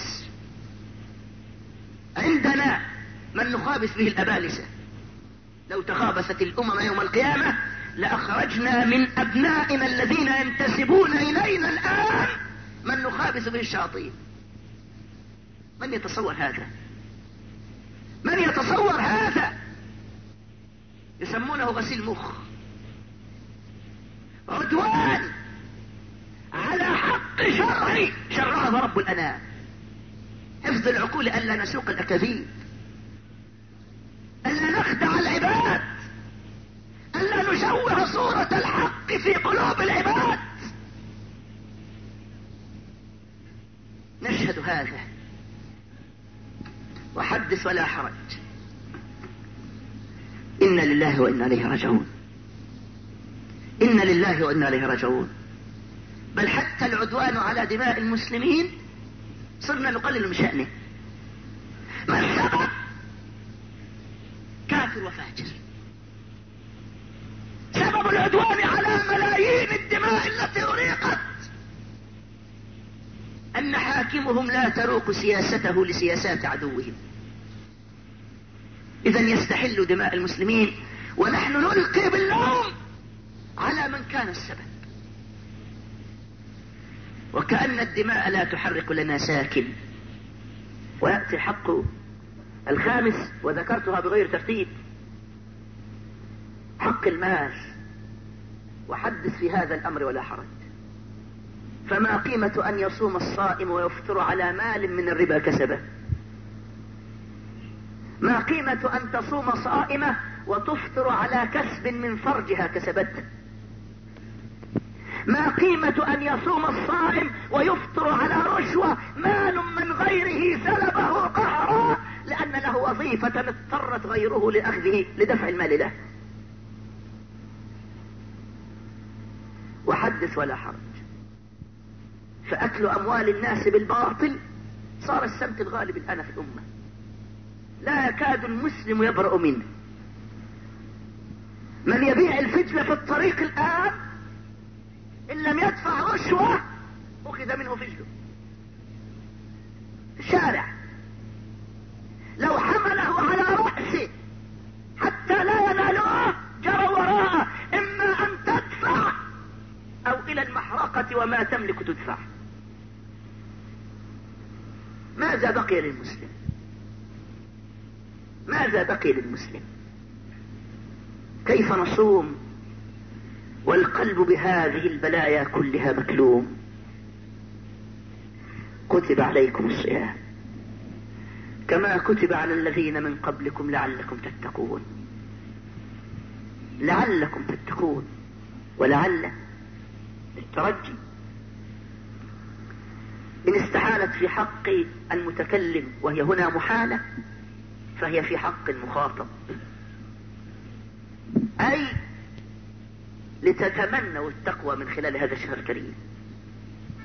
عندنا من نخابث به الأبالسة، لو تخابثت الأمم يوم القيامة لأخرجنا من أبنائنا الذين ينتسبون إلينا الآن من نخابث به الشياطين. من يتصور هذا؟ من يتصور هذا؟ يسمونه غسيل مخ، عدوان على حق شرعي شرعه رب الأنام. حفظ العقول ألا نسوق الأكاذيب، ألا نخدع العباد، ألا نشوه صورة الحق في قلوب العباد. نشهد هذا وحدث ولا حرج. إنا لله وإنا إليه راجعون، إنا لله وإنا إليه راجعون. بل حتى العدوان على دماء المسلمين صرنا نقلل من شأنه. ما السبب؟ كافر وفاجر. سبب العدوان على ملايين الدماء التي أريقت أن حاكمهم لا تروق سياسته لسياسات عدوهم. إذن يستحل دماء المسلمين ونحن نلقي باللوم على من كان السبب. وكأن الدماء لا تحرك لنا ساكن. ويأتي الحق الخامس وذكرتها بغير ترتيب، حق المال. وحدث في هذا الأمر ولا حرج. فما قيمة أن يصوم الصائم ويفطر على مال من الربا كسبه؟ ما قيمة أن تصوم صائمة وتفطر على كسب من فرجها كسبته؟ ما قيمة أن يصوم الصائم ويفطر على رشوة مال من غيره سلبه قهرا لأن له وظيفة اضطرت غيره لأخذه لدفع المال له؟ وحدث ولا حرج. فأكل أموال الناس بالباطل صار السمت الغالب الآن في الأمة، لا يكاد المسلم يبرأ منه. من يبيع الفجل في الطريق الآن إن لم يدفع رشوة أخذ منه فجله في الشارع. لو حمله على رأسه حتى لا يناله جرى وراءه، إما أن تدفع أو إلى المحرقة وما تملك تدفع. ماذا بقي للمسلم؟ ماذا بقي للمسلم؟ كيف نصوم والقلب بهذه البلايا كلها مكلوم؟ كتب عليكم الصيام كما كتب على الذين من قبلكم لعلكم تتقون. لعلكم تتقون، ولعل الترجي. إن استحالت في حق المتكلم وهي هنا محالة فهي في حق المخاطب، أي لتتمنوا التقوى من خلال هذا الشهر الكريم.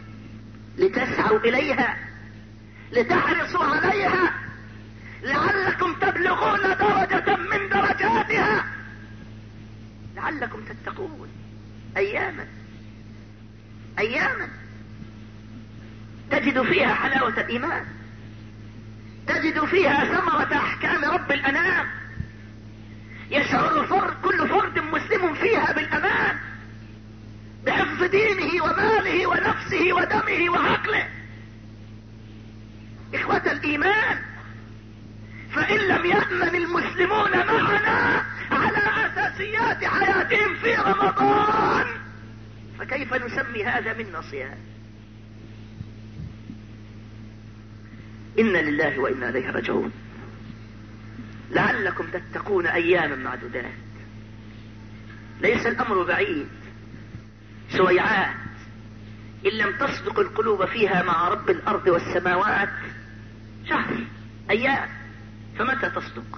لتسعوا إليها، لتحرصوا عليها، لعلكم تبلغون درجة من درجاتها، لعلكم تتقون. أياما تجد فيها حلاوة الإيمان، تجد فيها ثمرة أحكام رب الأنام، يشعر كل فرد مسلم فيها بالأمان، بحفظ دينه وماله ونفسه ودمه وعقله. إخوة الإيمان، فإن لم يأمن المسلمون معنا على أساسيات حياتهم في رمضان، فكيف نسمي هذا منا صيام؟ إنا لله وإنا إليه راجعون. لعلكم تتقون أياما معدودات. ليس الأمر بعيد، سويعات إن لم تصدق القلوب فيها مع رب الأرض والسماوات. شهر، أيام، فمتى تصدق؟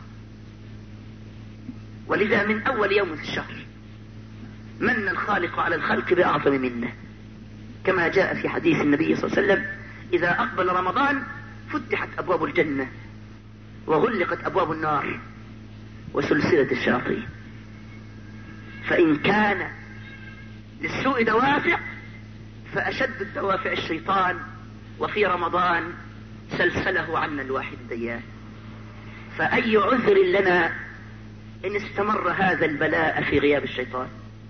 ولذا من أول يوم في الشهر من الخالق على الخلق بأعظم منه، كما جاء في حديث النبي صلى الله عليه وسلم: إذا أقبل رمضان فتحت أبواب الجنة وغلقت أبواب النار وسلسلة الشياطين. فإن كان للسوء دوافع فأشد الدوافع الشيطان، وفي رمضان سلسله عنا الواحد الديان. فأي عذر لنا إن استمر هذا البلاء في غياب الشيطان؟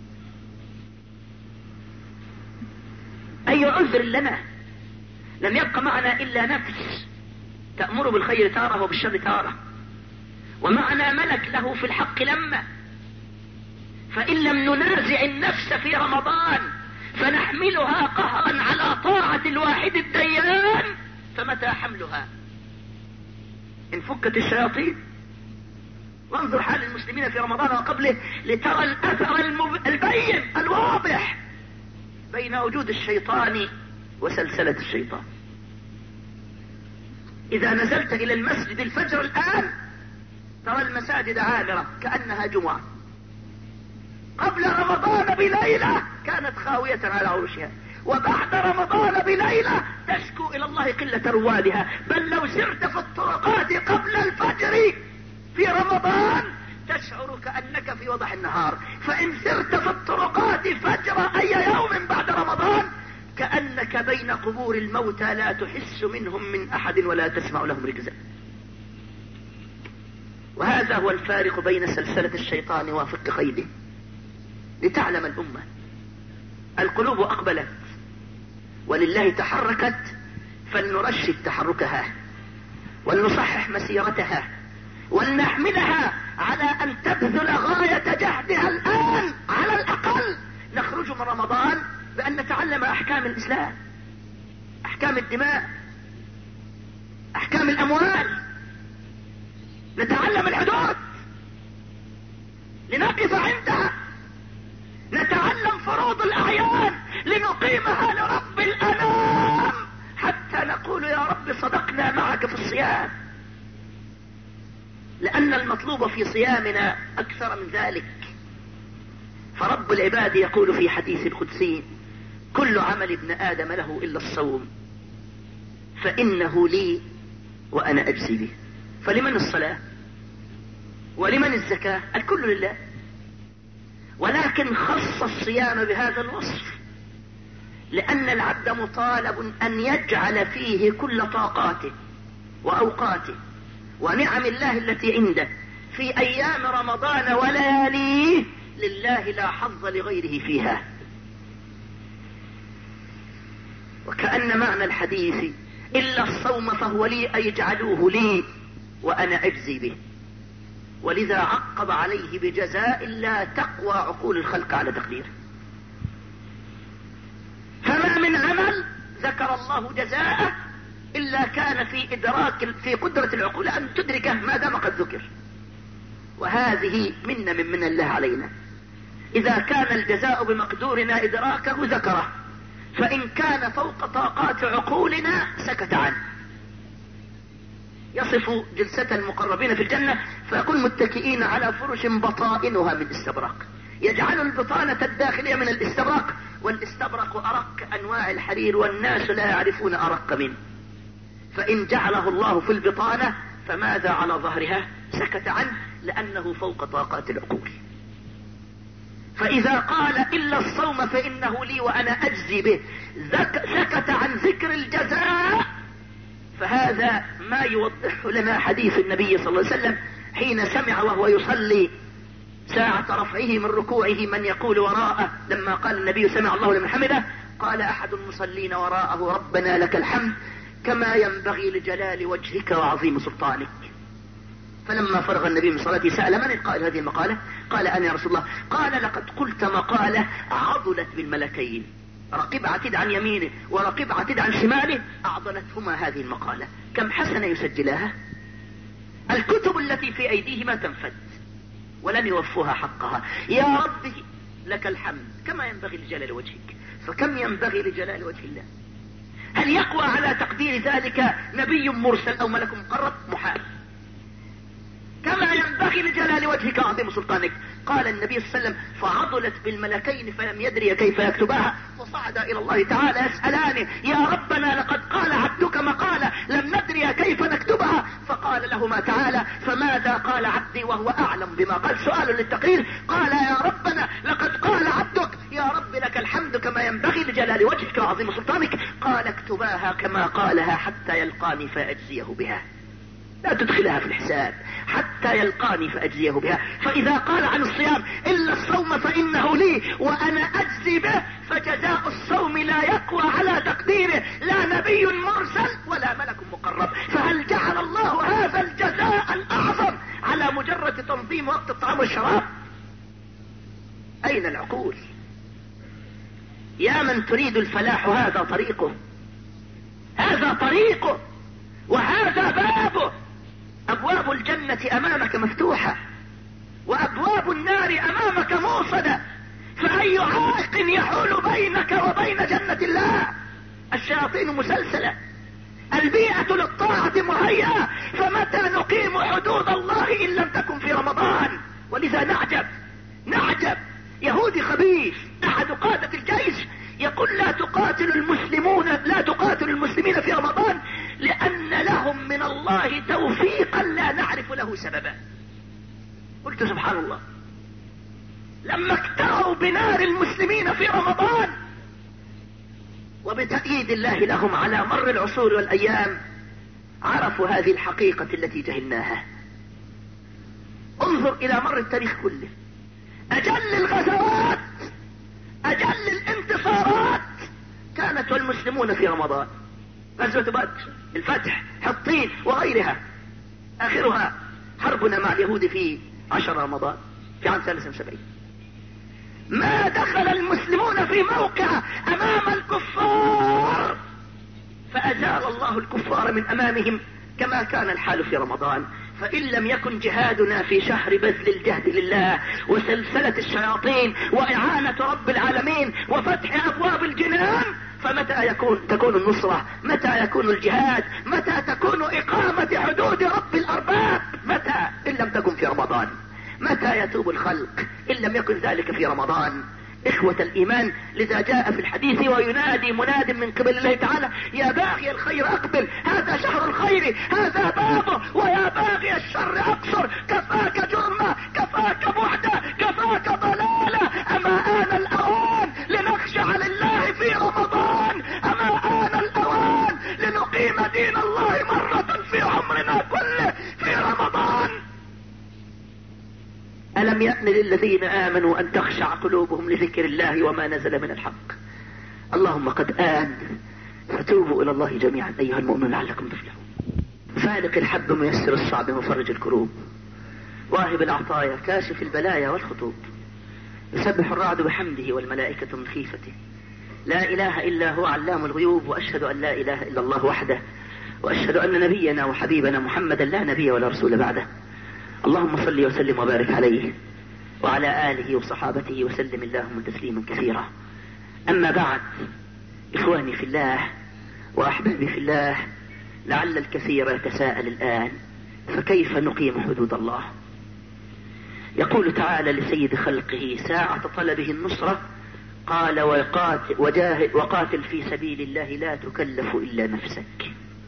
أي عذر لنا؟ لم يبق معنا إلا نفس تأمر بالخير تارة وبالشر تارة، ومعنا ملك له في الحق لما. فإن لم ننازع النفس في رمضان فنحملها قهرا على طاعة الواحد الديان، فمتى حملها؟ إن فكت الشياطين. وانظر حال المسلمين في رمضان وقبله لترى الأثر البين الواضح بين وجود الشيطان وسلسلة الشيطان. إذا نزلت إلى المسجد الفجر الآن ترى المساجد عامرة كأنها جمعة. قبل رمضان بليلة كانت خاوية على عروشها، وبعد رمضان بليلة تشكو إلى الله قلة روادها. بل لو سرت في الطرقات قبل الفجر في رمضان تشعر كأنك في وضح النهار. فإن سرت في الطرقات فجر أي يوم بعد رمضان كأنك بين قبور الموتى، لا تحس منهم من أحد ولا تسمع لهم ركزا. وهذا هو الفارق بين سلسلة الشيطان وفك خيده. لتعلم الأمة القلوب أقبلت ولله تحركت، فلنرشد تحركها ولنصحح مسيرتها ولنحملها على أن تبذل غاية جهدها الآن. على الأقل نخرج من رمضان بأن نتعلم أحكام الإسلام، أحكام الدماء، أحكام الأموال، نتعلم الحدود لنقف عندها، نتعلم فروض الأعيان لنقيمها لرب الأنام، حتى نقول يا رب صدقنا معك في الصيام. لأن المطلوب في صيامنا أكثر من ذلك. فرب العباد يقول في حديث القدسي: كل عمل ابن آدم له إلا الصوم فإنه لي وأنا أجزي به. فلمن الصلاة ولمن الزكاة؟ الكل لله، ولكن خص الصيام بهذا الوصف لأن العبد مطالب أن يجعل فيه كل طاقاته وأوقاته ونعم الله التي عنده في أيام رمضان ولياليه لله، لا حظ لغيره فيها. وكأن معنى الحديث: إلا الصوم فهو لي، أي اجعلوه لي وأنا أجزي به. ولذا عقب عليه بجزاء لا تقوى عقول الخلق على تقديره. فما من عمل ذكر الله جزاءه إلا كان في قدرة العقول أن تدركه ما دام قد ذكر. وهذه منا من الله علينا. إذا كان الجزاء بمقدورنا إدراكه ذكره، فإن كان فوق طاقات عقولنا سكت عنه. يصف جلسة المقربين في الجنة فيقول: متكئين على فرش بطائنها من استبرق. يجعل البطانة الداخلية من الاستبرق والاستبرق أرق أنواع الحرير، والناس لا يعرفون أرق منه. فإن جعله الله في البطانة فماذا على ظهرها؟ سكت عنه لأنه فوق طاقات العقول. فإذا قال إلا الصوم فإنه لي وأنا أجزي به، سكت عن ذكر الجزاء، فهذا ما يوضح لنا حديث النبي صلى الله عليه وسلم حين سمع وهو يصلي ساعة رفعه من ركوعه من يقول وراءه، لما قال النبي سمع الله لمن حمده قال أحد المصلين وراءه ربنا لك الحمد كما ينبغي لجلال وجهك وعظيم سلطانك. فلما فرغ النبي من صلاته سأل من القائل هذه المقالة؟ قال أنا يا رسول الله. قال لقد قلت مقالة عضلت بالملكين، رقيب عتيد عن يمينه ورقيب عتيد عن شماله، أعضلتهما هذه المقالة. كم حسنة يسجلها؟ الكتب التي في أيديهما تنفد ولم يوفوها حقها. يا ربي لك الحمد كما ينبغي لجلال وجهك، فكم ينبغي لجلال وجه الله؟ هل يقوى على تقدير ذلك نبي مرسل أو ملك مقرب؟ محال. كما ينبغي لجلال وجهك وعظيم سلطانك. قال النبي صلى الله عليه وسلم فعضلت بالملكين فلم يدري كيف يكتبها، فصعد إلى الله تعالى يسألانه يا ربنا لقد قال عبدك مقالة لم ندري كيف نكتبها، فقال لهما تعالى فماذا قال عبدي وهو أعلم بما قال؟ سؤال للتقرير. قال يا ربنا لقد قال عبدك يا رب لك الحمد كما ينبغي لجلال وجهك وعظيم سلطانك. قال اكتباها كما قالها حتى يلقاني فأجزيه بها، لا تدخلها في الحساب، حتى يلقاني فأجزيه بها. فإذا قال عن الصيام إلا الصوم فإنه لي وأنا أجزي به، فجزاء الصوم لا يقوى على تقديره لا نبي مرسل ولا ملك مقرب. فهل جعل الله هذا الجزاء الأعظم على مجرد تنظيم وقت الطعام والشراب؟ أين العقول؟ يا من تريد الفلاح هذا طريقه، هذا طريقه وهذا بابه. أبواب الجنة أمامك مفتوحة وأبواب النار أمامك موصدة، فأي عائق يحول بينك وبين جنة الله؟ الشياطين مسلسلة، البيئة للطاعة مهيئة، فمتى نقيم حدود الله إن لم تكن في رمضان؟ ولذا نعجب يهودي خبيث أحد قادة الجيش يقول لا تقاتل المسلمين في رمضان لأن لهم من الله توفيقا لا نعرف له سببا. قلت سبحان الله، لما اكتروا بنار المسلمين في رمضان وبتأييد الله لهم على مر العصور والأيام عرفوا هذه الحقيقة التي جهلناها. انظر إلى مر التاريخ كله، أجل الغزوات أجل الانتصارات كانت والمسلمون في رمضان. غزوة بدر، الفتح، حطين وغيرها، آخرها حربنا مع اليهود في 10 رمضان في عام 73. ما دخل المسلمون في موقع أمام الكفار فأزال الله الكفار من أمامهم كما كان الحال في رمضان. فإن لم يكن جهادنا في شهر بذل الجهد لله وسلسلة الشياطين وإعانة رب العالمين وفتح أبواب الجنان، فمتى تكون النصرة؟ متى يكون الجهاد؟ متى تكون إقامة حدود رب الأرباب؟ متى إن لم تكن في رمضان؟ متى يتوب الخلق إن لم يكن ذلك في رمضان؟ إخوة الإيمان، لذا جاء في الحديث وينادي مناد من قبل الله تعالى يا باغي الخير أقبل، هذا شهر الخير، هذا بابه، ويا باغي الشر أقصر، كفاك جرمة، كفاك بعدة، كفاك ضلالة. أما آن الأوان لنخشع لله في رمضان، أما آن الأوان لنقيم دين الله مرة في عمرنا كله في رمضان. ألم يأن للذين آمنوا أن تخشع قلوبهم لذكر الله وما نزل من الحق. اللهم قد آن، فتوبوا إلى الله جميعا أيها المؤمنون لعلكم تفلحون. فالق الحب ميسر الصعب مفرج الكروب، واهب العطايا كاشف البلايا والخطوب، يسبح الرعد بحمده والملائكة من خيفته، لا إله إلا هو علام الغيوب، وأشهد أن لا إله إلا الله وحده، وأشهد أن نبينا وحبيبنا محمدا لا نبي ولا رسول بعده. اللهم صل وسلم وبارك عليه وعلى آله وصحابته وسلم اللهم تسليما كثيرا. أما بعد، إخواني في الله وأحبابي في الله، لعل الكثير يتساءل الآن فكيف نقيم حدود الله؟ يقول تعالى لسيد خلقه ساعة طلبه النصرة قال وقاتل في سبيل الله لا تكلف إلا نفسك،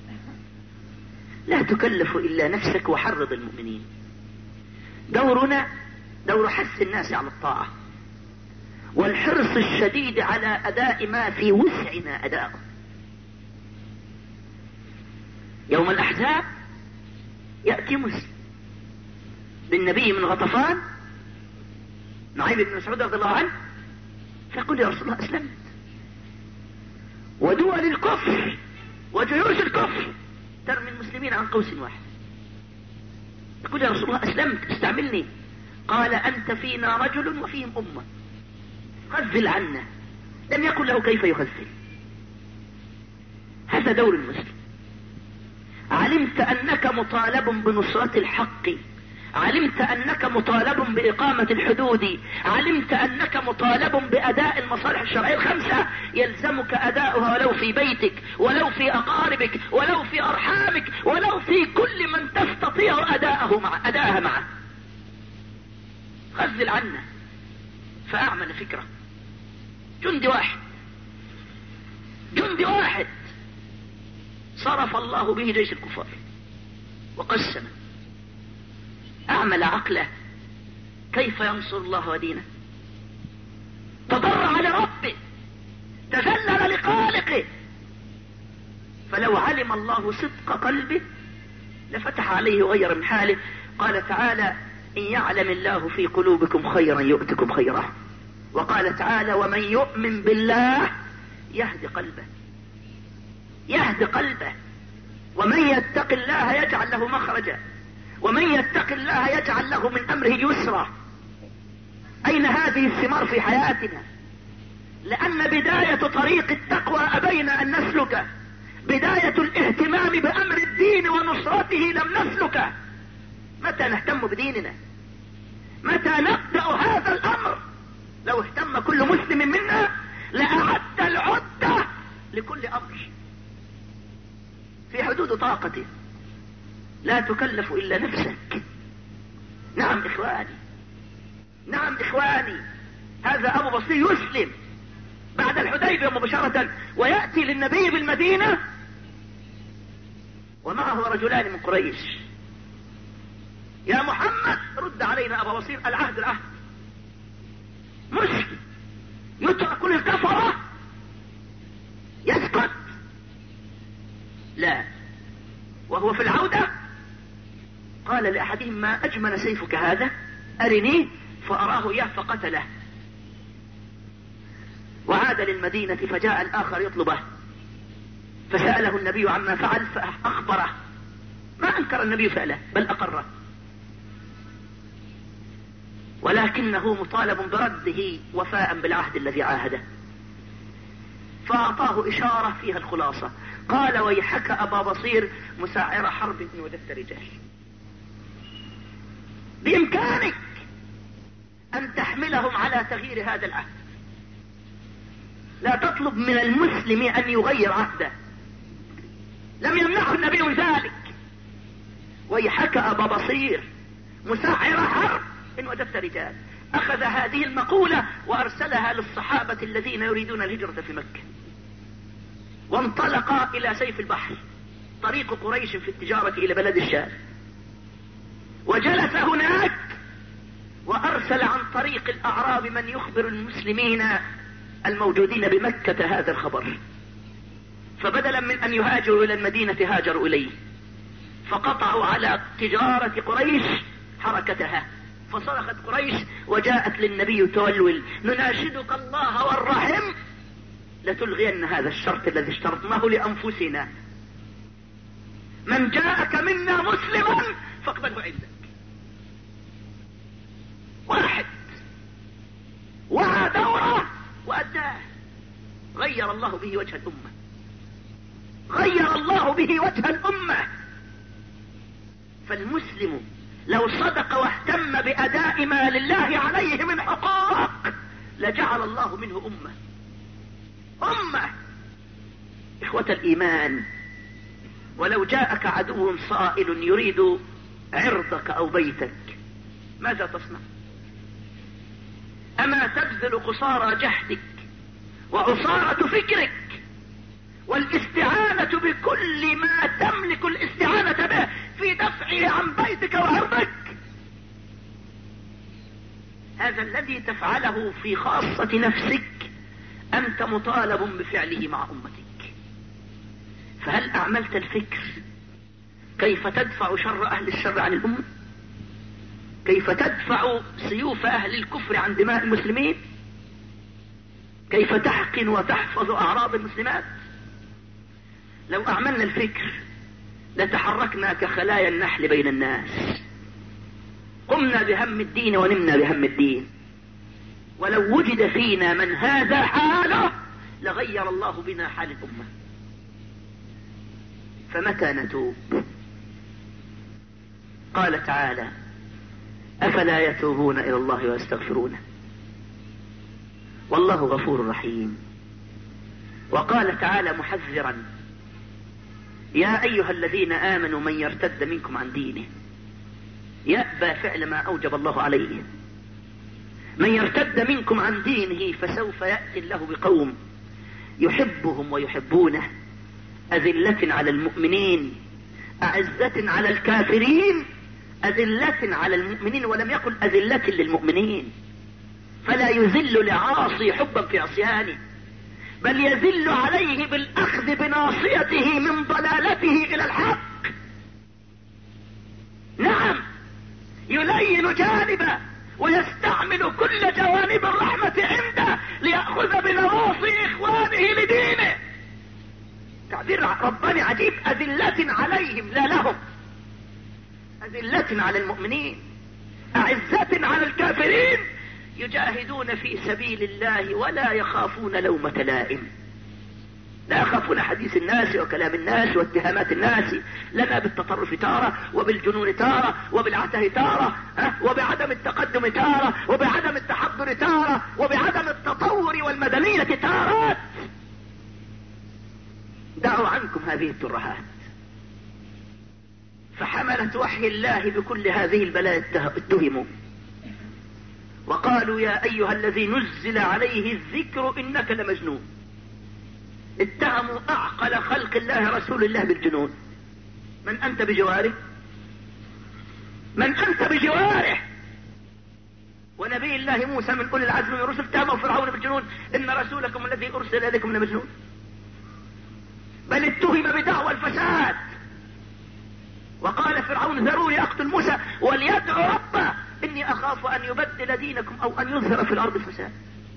لا تكلف إلا نفسك، وحرض المؤمنين. دورنا دور حث الناس على الطاعة والحرص الشديد على أداء ما في وسعنا أداءه. يوم الأحزاب يأتي مسلم للنبي من غطفان نعيم بن مسعود رضي الله عنه، فيقول يا رسول الله أسلمت، ودول الكفر وجيوش الكفر ترمي المسلمين عن قوس واحد. يقول يا رسول الله أسلمت، استعملني. قال أنت فينا رجل وفيهم أمة، خذل عنا. لم يقل له كيف يخذل. هذا دور المسلم. علمت أنك مطالب بنصرة الحق، علمت أنك مطالب بإقامة الحدود، علمت أنك مطالب بأداء المصالح الشرعية الخمسة يلزمك أداؤها، ولو في بيتك، ولو في أقاربك، ولو في أرحامك، ولو في كل من تستطيع أداءها معه. خذل عنا. فأعمل فكرة، جندي واحد صرف الله به جيش الكفار وقسمه. أعمل عقله كيف ينصر الله ودينه، تضرع لربه، تذلل لخالقه. فلو علم الله صدق قلبه لفتح عليه غير من حاله. قال تعالى إن يعلم الله في قلوبكم خيرا يؤتكم خيرا. وقال تعالى ومن يؤمن بالله يهد قلبه، ومن يتق الله يجعل له مخرجا، ومن يتق الله يجعل له من أمره يسرا. أين هذه الثمار في حياتنا؟ لأن بداية طريق التقوى أبينا أن نسلك، بداية الاهتمام بأمر الدين ونصرته لم نسلك. متى نهتم بديننا؟ متى نبدأ هذا الأمر؟ لو اهتم كل مسلم منا لأعد العدة لكل أمر في حدود طاقته. لا تكلف إلا نفسك. نعم إخواني، هذا أبو بصير يسلم بعد الحديبية مباشرة، ويأتي للنبي بالمدينة ومعه رجلان من قريش. يا محمد رد علينا أبا بصير، العهد مسلم يترك للكفرة يسكت؟ لا. وهو في العودة قال لأحدهم ما أجمل سيفك هذا، أرنيه. فأراه إياه فقتله. وعاد للمدينة فجاء الآخر يطلبه، فسأله النبي عما فعل فأخبره. ما أنكر النبي فعله بل أقره، ولكنه مطالب برده وفاء بالعهد الذي عاهده. فأعطاه إشارة فيها الخلاصة. قال ويحك أبا بصير مساعر حرب إن وجدت رجال. بإمكانك أن تحملهم على تغيير هذا العهد. لا تطلب من المسلم أن يغير عهده، لم يمنعه النبي من ذلك. ويحك أبا بصير مساعر حرب إن وجدت رجال. أخذ هذه المقولة وأرسلها للصحابة الذين يريدون الهجرة في مكة، وانطلقا إلى سيف البحر طريق قريش في التجارة إلى بلد الشام. وجلس هناك وأرسل عن طريق الأعراب من يخبر المسلمين الموجودين بمكة هذا الخبر. فبدلا من أن يهاجروا إلى المدينة هاجروا إليه، فقطعوا على تجارة قريش حركتها. فصرخت قريش وجاءت للنبي تولول نناشدك الله والرحم لتلغين هذا الشرط الذي اشترطناه لأنفسنا. من جاءك منا مسلما فاقبله عندك. واحد وعى دوره وأداه، غير الله به وجه الأمة، غير الله به وجه الأمة. فالمسلم لو صدق واهتم بأداء ما لله عليه من حقوق لجعل الله منه أمة. إخوة الإيمان، ولو جاءك عدو صائل يريد عرضك أو بيتك ماذا تصنع؟ أما تبذل قصارى جهدك وعصارة فكرك، والاستعانة بكل ما تملك الاستعانة به في دفعه عن بيتك وعرضك. هذا الذي تفعله في خاصة نفسك أنت مطالب بفعله مع أمتك. فهل أعملت الفكر كيف تدفع شر أهل الشر عن الأمة؟ كيف تدفع سيوف أهل الكفر عن دماء المسلمين؟ كيف تحقن وتحفظ أعراض المسلمات؟ لو أعملنا الفكر لتحركنا كخلايا النحل بين الناس، قمنا بهم الدين ونمنا بهم الدين. ولو وجد فينا من هذا حاله لغير الله بنا حال الأمة. فمتى نتوب؟ قال تعالى: أفلا يتوبون إلى الله ويستغفرونه والله غفور رحيم. وقال تعالى محذرا: يا أيها الذين آمنوا من يرتد منكم عن دينه يأبى فعل ما أوجب الله عليه. من يرتد منكم عن دينه فسوف يأتي الله بقوم يحبهم ويحبونه أذلة على المؤمنين أعزة على الكافرين. أذلة على المؤمنين، ولم يقل أذلة للمؤمنين، فلا يذل لعاصي حبا في عصيانه، بل يذل عليه بالأخذ بناصيته من ضلالته إلى الحق. نعم، يلين جانبه ويستعمل كل جوانب الرحمة عنده ليأخذ بنواصي إخوانه لدينه. تعبير رباني عجيب: أذلة عليهم لا لهم. أذلة على المؤمنين أعزة على الكافرين، يجاهدون في سبيل الله ولا يخافون لومة لائم، لا يخافون حديث الناس وكلام الناس واتهامات الناس لنا بالتطرف تارة، وبالجنون تارة، وبالعته تارة، وبعدم التقدم تارة، وبعدم التحضر تارة، وبعدم التطور والمدنية تارات. دعوا عنكم هذه الترهات. فحملة وحي الله بكل هذه البلاء اتهموا وقالوا: يا أيها الذي نزل عليه الذكر إنك لمجنون. اتهموا أعقل خلق الله رسول الله بالجنون. من أنت بجواره؟ من أنت بجواره؟ ونبي الله موسى من أولي العزم من رسل اتهموا فرعون بالجنون: إن رسولكم الذي أرسل إليكم لمجنون. بل اتهم بدعوى الفساد، وقال فرعون: ذروني أقتل موسى وليدعو ربه إني أخاف أن يبدل دينكم أو أن يظهر في الأرض الفساد.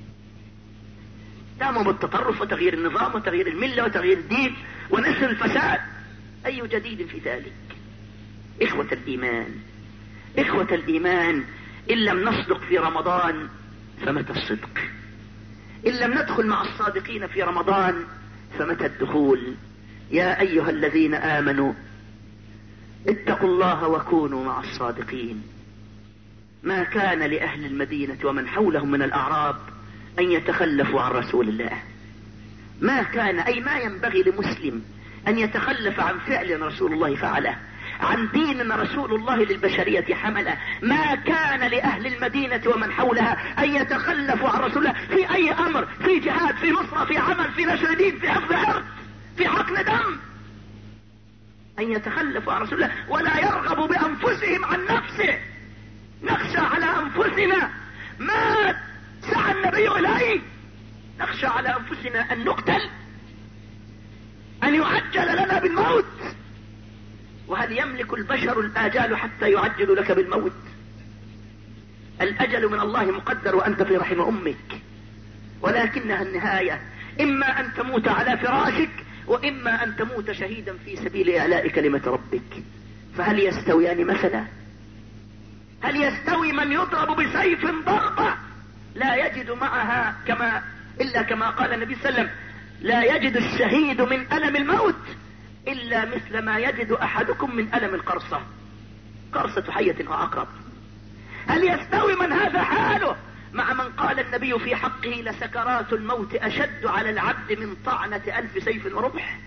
اتهموا بالتطرف وتغيير النظام وتغيير الملة وتغيير الدين ونشر الفساد. أي جديد في ذلك؟ إخوة الإيمان، إخوة الإيمان، إن لم نصدق في رمضان فمتى الصدق؟ إن لم ندخل مع الصادقين في رمضان فمتى الدخول؟ يا أيها الذين آمنوا اتقوا الله وكونوا مع الصادقين. ما كان لأهل المدينة ومن حولهم من الأعراب أن يتخلفوا عن رسول الله. ما كان، أي ما ينبغي لمسلم أن يتخلف عن فعل رسول الله فعله، عن دين رسول الله للبشرية حمله. ما كان لأهل المدينة ومن حولها أن يتخلفوا عن رسول الله في أي أمر، في جهاد، في نصرة، في عمل، في نشر دين، في حفظ عرض، في حقن دم، أن يتخلفوا عن رسول الله ولا يرغبوا بأنفسهم عن نفسه. نخشى على أنفسنا ما سعى النبي إليه، نخشى على أنفسنا أن نقتل، أن يعجل لنا بالموت. وهل يملك البشر الآجال حتى يعجل لك بالموت؟ الأجل من الله مقدر وأنت في رحم أمك، ولكنها النهاية، إما أن تموت على فراشك وإما أن تموت شهيدا في سبيل إعلاء كلمة ربك. فهل يستويان مثلا؟ هل يستوي من يضرب بسيف ضربة لا يجد معها إلا كما قال النبي صلى الله عليه وسلم: لا يجد الشهيد من ألم الموت إلا مثل ما يجد أحدكم من ألم القرصة، قرصة حية وعقرب. هل يستوي من هذا حاله مع من قال النبي في حقه: لسكرات الموت أشد على العبد من طعنة 1000 سيف ورمح؟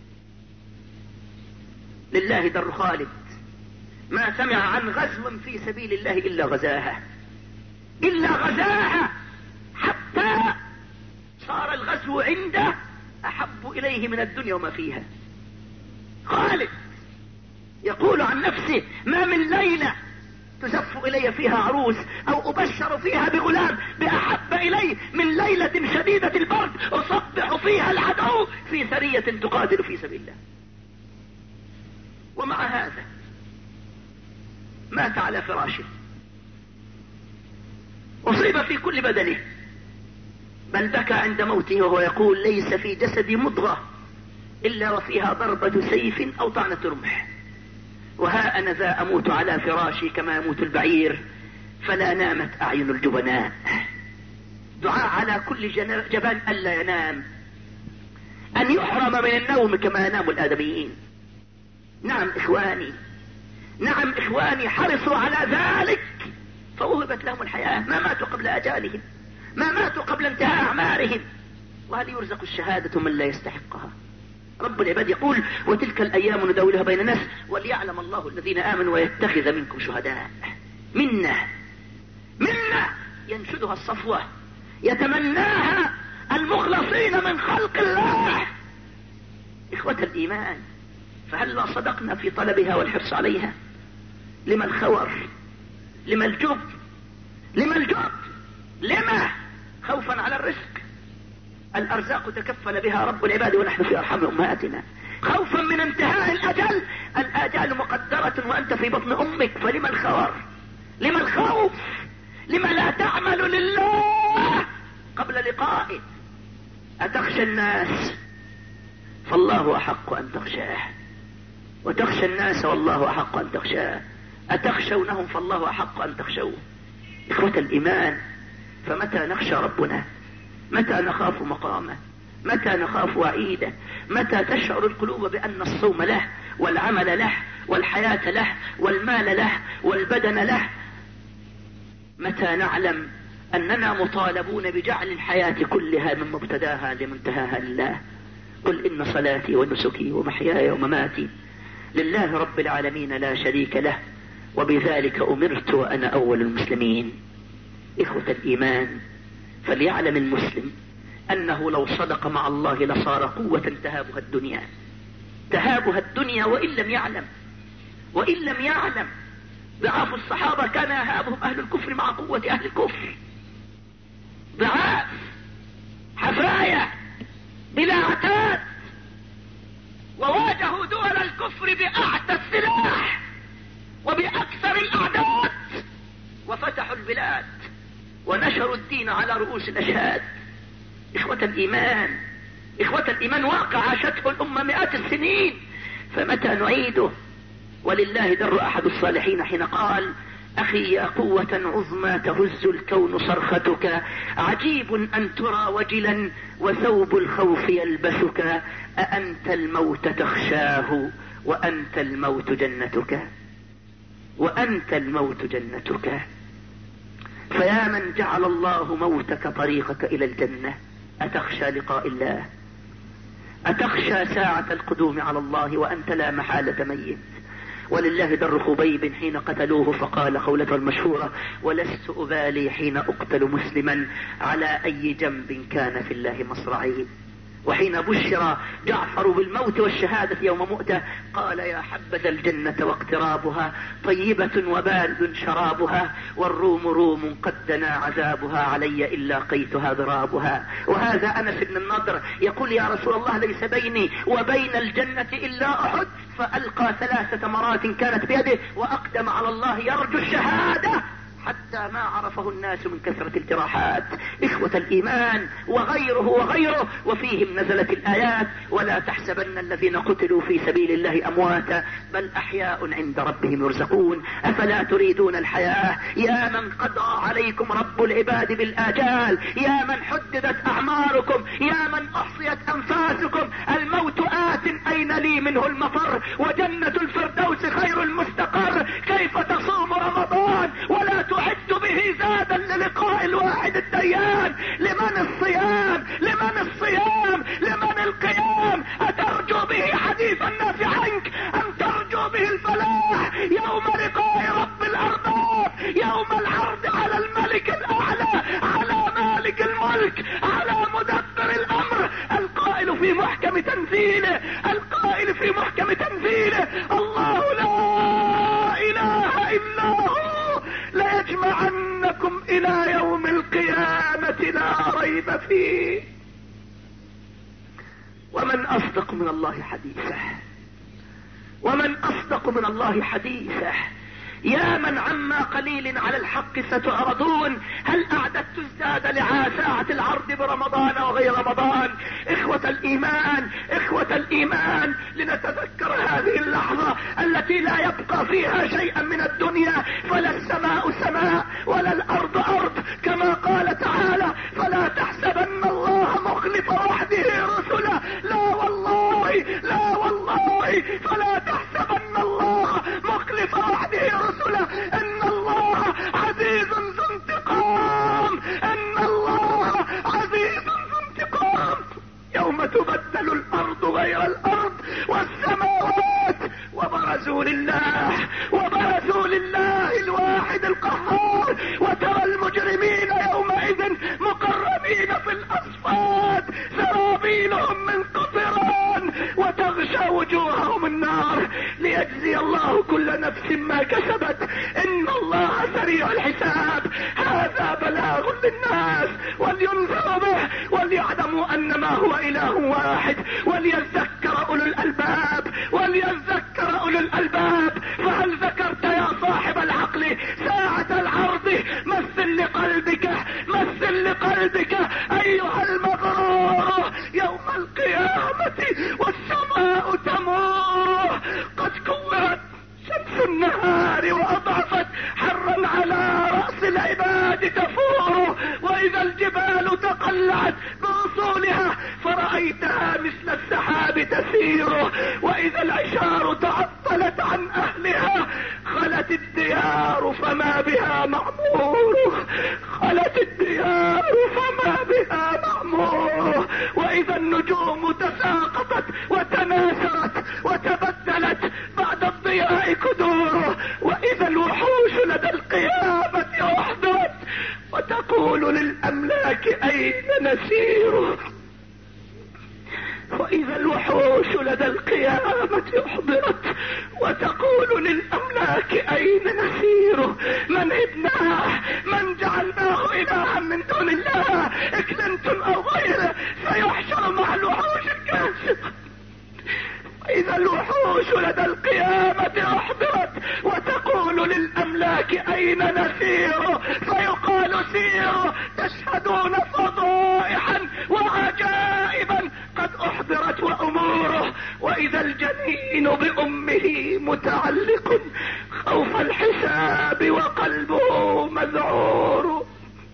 لله در خالد ما سمع عن غزو في سبيل الله إلا غزاها، إلا غزاها، حتى صار الغزو والغزو عنده أحب إليه من الدنيا وما فيها. خالد يقول عن نفسه: ما من ليلة تزف إلي فيها عروس أو أبشر فيها بغلام بأحب إلي من ليلة شديدة البرد أصبح فيها العدو في سرية تقاتل في سبيل الله. ومع هذا مات على فراشه، أصيب في كل بدنه، بل بكى عند موته وهو يقول: ليس في جسدي مضغة إلا وفيها ضربة سيف أو طعنة رمح، وها أنا ذا أموت على فراشي كما يموت البعير، فلا نامت أعين الجبناء. دعاء على كل جبان ألا ينام، أن يحرم من النوم كما ينام الآدميين. نعم إخواني، نعم إخواني، حرصوا على ذلك فوهبت لهم الحياة، ما ماتوا قبل أجالهم، ما ماتوا قبل انتهاء أعمارهم. وهل يرزق الشهادة من لا يستحقها؟ رب العباد يقول: وتلك الأيام نداولها بين الناس وليعلم الله الذين آمنوا ويتخذ منكم شهداء. منا ينشدها الصفوة، يتمناها المخلصين من خلق الله. إخوة الإيمان، فهل لا صدقنا في طلبها والحرص عليها؟ لما الخور؟ لما الجب؟ لما خوفا على الرزق؟ الأرزاق تكفل بها رب العباد ونحن في أرحام أمهاتنا. خوفا من انتهاء الأجل، الآجال مقدرة وأنت في بطن أمك، فلما الخور؟ لما الخوف؟ لما لا تعمل لله قبل لقائه؟ أتخشى الناس؟ فالله أحق أن تخشاه، وتخشى الناس والله أحق أن تخشاه. أتخشونهم؟ فالله أحق أن تخشوه. إخوة الإيمان، فمتى نخشى ربنا؟ متى نخاف مقامه؟ متى نخاف وعيده؟ متى تشعر القلوب بأن الصوم له والعمل له والحياة له والمال له والبدن له؟ متى نعلم أننا مطالبون بجعل الحياة كلها من مبتداها لمنتهاها لله؟ قل إن صلاتي ونسكي ومحياي ومماتي لله رب العالمين لا شريك له وبذلك أمرت وأنا أول المسلمين. إخوة الإيمان، فليعلم المسلم أنه لو صدق مع الله لصار قوة تهابها الدنيا وإن لم يعلم. ضعاف الصحابة كان يهابهم أهل الكفر مع قوة أهل الكفر، ضعاف حفايا بلا عتاد، وواجهوا دول الكفر بأعتى السلاح وبأكثر الأعداد، وفتحوا البلاد ونشروا الدين على رؤوس الأشهاد. إخوة الإيمان، واقع عاشته الأمة مئات السنين، فمتى نعيده؟ ولله در أحد الصالحين حين قال: أخي يا قوة عظمى تهز الكون صرختك، عجيب أن ترى وجلا وثوب الخوف يلبسك، أأنت الموت تخشاه وأنت الموت جنتك. فيا من جعل الله موتك طريقك إلى الجنة، أتخشى لقاء الله؟ أتخشى ساعة القدوم على الله وأنت لا محالة ميت؟ ولله در خبيب حين قتلوه فقال قولته المشهورة: ولست أبالي حين أقتل مسلما على أي جنب كان في الله مصرعي. وحين بشر جعفر بالموت والشهادة يوم مؤتة قال: يا حبذا الجنة واقترابها، طيبة وبارد شرابها، والروم روم قد دنا عذابها، علي إلا قيتها ضرابها. وهذا أنس بن النضر يقول: يا رسول الله، ليس بيني وبين الجنة إلا أحد، فألقى 3 مرات كانت بيده وأقدم على الله يرجو الشهادة حتى ما عرفه الناس من كثرة الجراحات. إخوة الإيمان، وغيره وفيهم نزلت الآيات: ولا تحسبن الذين قتلوا في سبيل الله أمواتا بل أحياء عند ربهم يرزقون. أفلا تريدون الحياة يا من قضى عليكم رب العباد بالآجال، يا من حددت أعماركم، يا من أحصيت أنفاسكم؟ الموت آت أين لي منه المفر، وجنة الفردوس خير المستقر. كيف تصوم رمضان ولا تعد به زادا للقاء الواحد الديان؟ لمن الصيام؟ لمن القيام؟ أترجو به حديث الناس عنك أم ترجو به الفلاح يوم لقاء رب الأرباب، يوم العرض على الملك الأعلى، على مالك الملك، على مدبر الأمر دليله القائل في محكم تنزيله: الله لا اله الا هو ليجمعنكم الى يوم القيامة لا ريب فيه. ومن اصدق من الله حديثا، ومن اصدق من الله حديثا. يا من عما قليل على الحق ستعرضون، هل اعددت ازداد لساعة العرض برمضان وغير رمضان؟ اخوة الايمان، اخوة الايمان، لنتذكر هذه اللحظة التي لا يبقى فيها شيئا من الدنيا، فلا السماء سماء ولا الارض ارض، كما قال تعالى: فلا تحسبن الله مخلف وعده رسله. لا والله، لا والله، فلا تحسبن الله مخلف وعده رسله، ان الله عزيز ذو انتقام، ان الله عزيز ذو انتقام. يوم تبدل الارض غير الارض والسماوات وبرزوا لله، وبرزوا لله الواحد القهار، وترى المجرمين يومئذ مقرنين في الاصفاد سرابيلهم من قطران وتغشى وجوههم النار، ليجزي الله كل نفس ما كسبت، ان الله سريع الحساب. هذا بلاغ للناس ولينذروا به وليعلموا انما هو اله واحد، وليذكر اولو الالباب، وليذكر اولو الالباب. فهل ذكرت يا صاحب العقل ساعة العرض؟ مثل لقلبك، مثل لقلبك ايها المغرور يوم القيامة والسماء تمور، قد كورت شمس النهار واضعفت حرا على رأس العباد تفور، واذا الجبال تقلعت باصولها فرأيتها مثل السحاب تسير، واذا العشار تعطلت عن اهلها خلت الديار فما بها معمور، خلت الديار فما بها معمور، واذا النجوم تساقطت وتناثرت وتبدلت بعد الضياء كدور، واذا الوحوش لدى القيامة احضرت وتقول للاملاك اين نسير، واذا الوحوش لدى القيامة احضرت وتقول للاملاك اين نسير، من ابناه، من جعلناه الها من دون الله، كلينتون او غيره، سيحشر مع الوحوش الكاسحة. إذا الوحوش لدى القيامة احضرت وتقول للأملاك أين نسير، فيقال سيروا، تشهدون فضائحا وعجائبا قد احضرت وأموره، وإذا الجنين بأمه متعلق خوف الحساب وقلبه مذعور،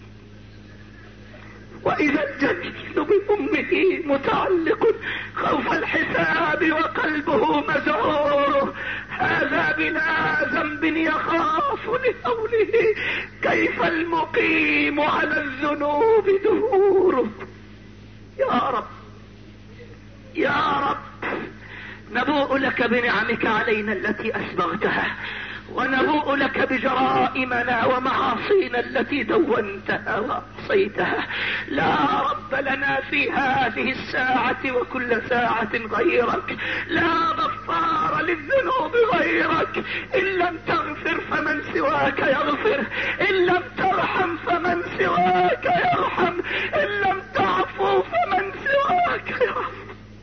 وإذا الجنين بأمه متعلق خوف الحساب وقلبه مذعور، هذا بلا ذنب يخاف لهوله، كيف المقيم على الذنوب دهور. يا رب، يا رب، نبوء لك بنعمك علينا التي أسبغتها، ونبوء لك بجرائمنا ومعاصينا التي دونتها وعصيتها. لا رب لنا في هذه الساعة وكل ساعة غيرك، لا غفار للذنوب غيرك، إن لم تغفر فمن سواك يغفر، إن لم ترحم فمن سواك يرحم، إن لم تعفو فمن سواك يعفو.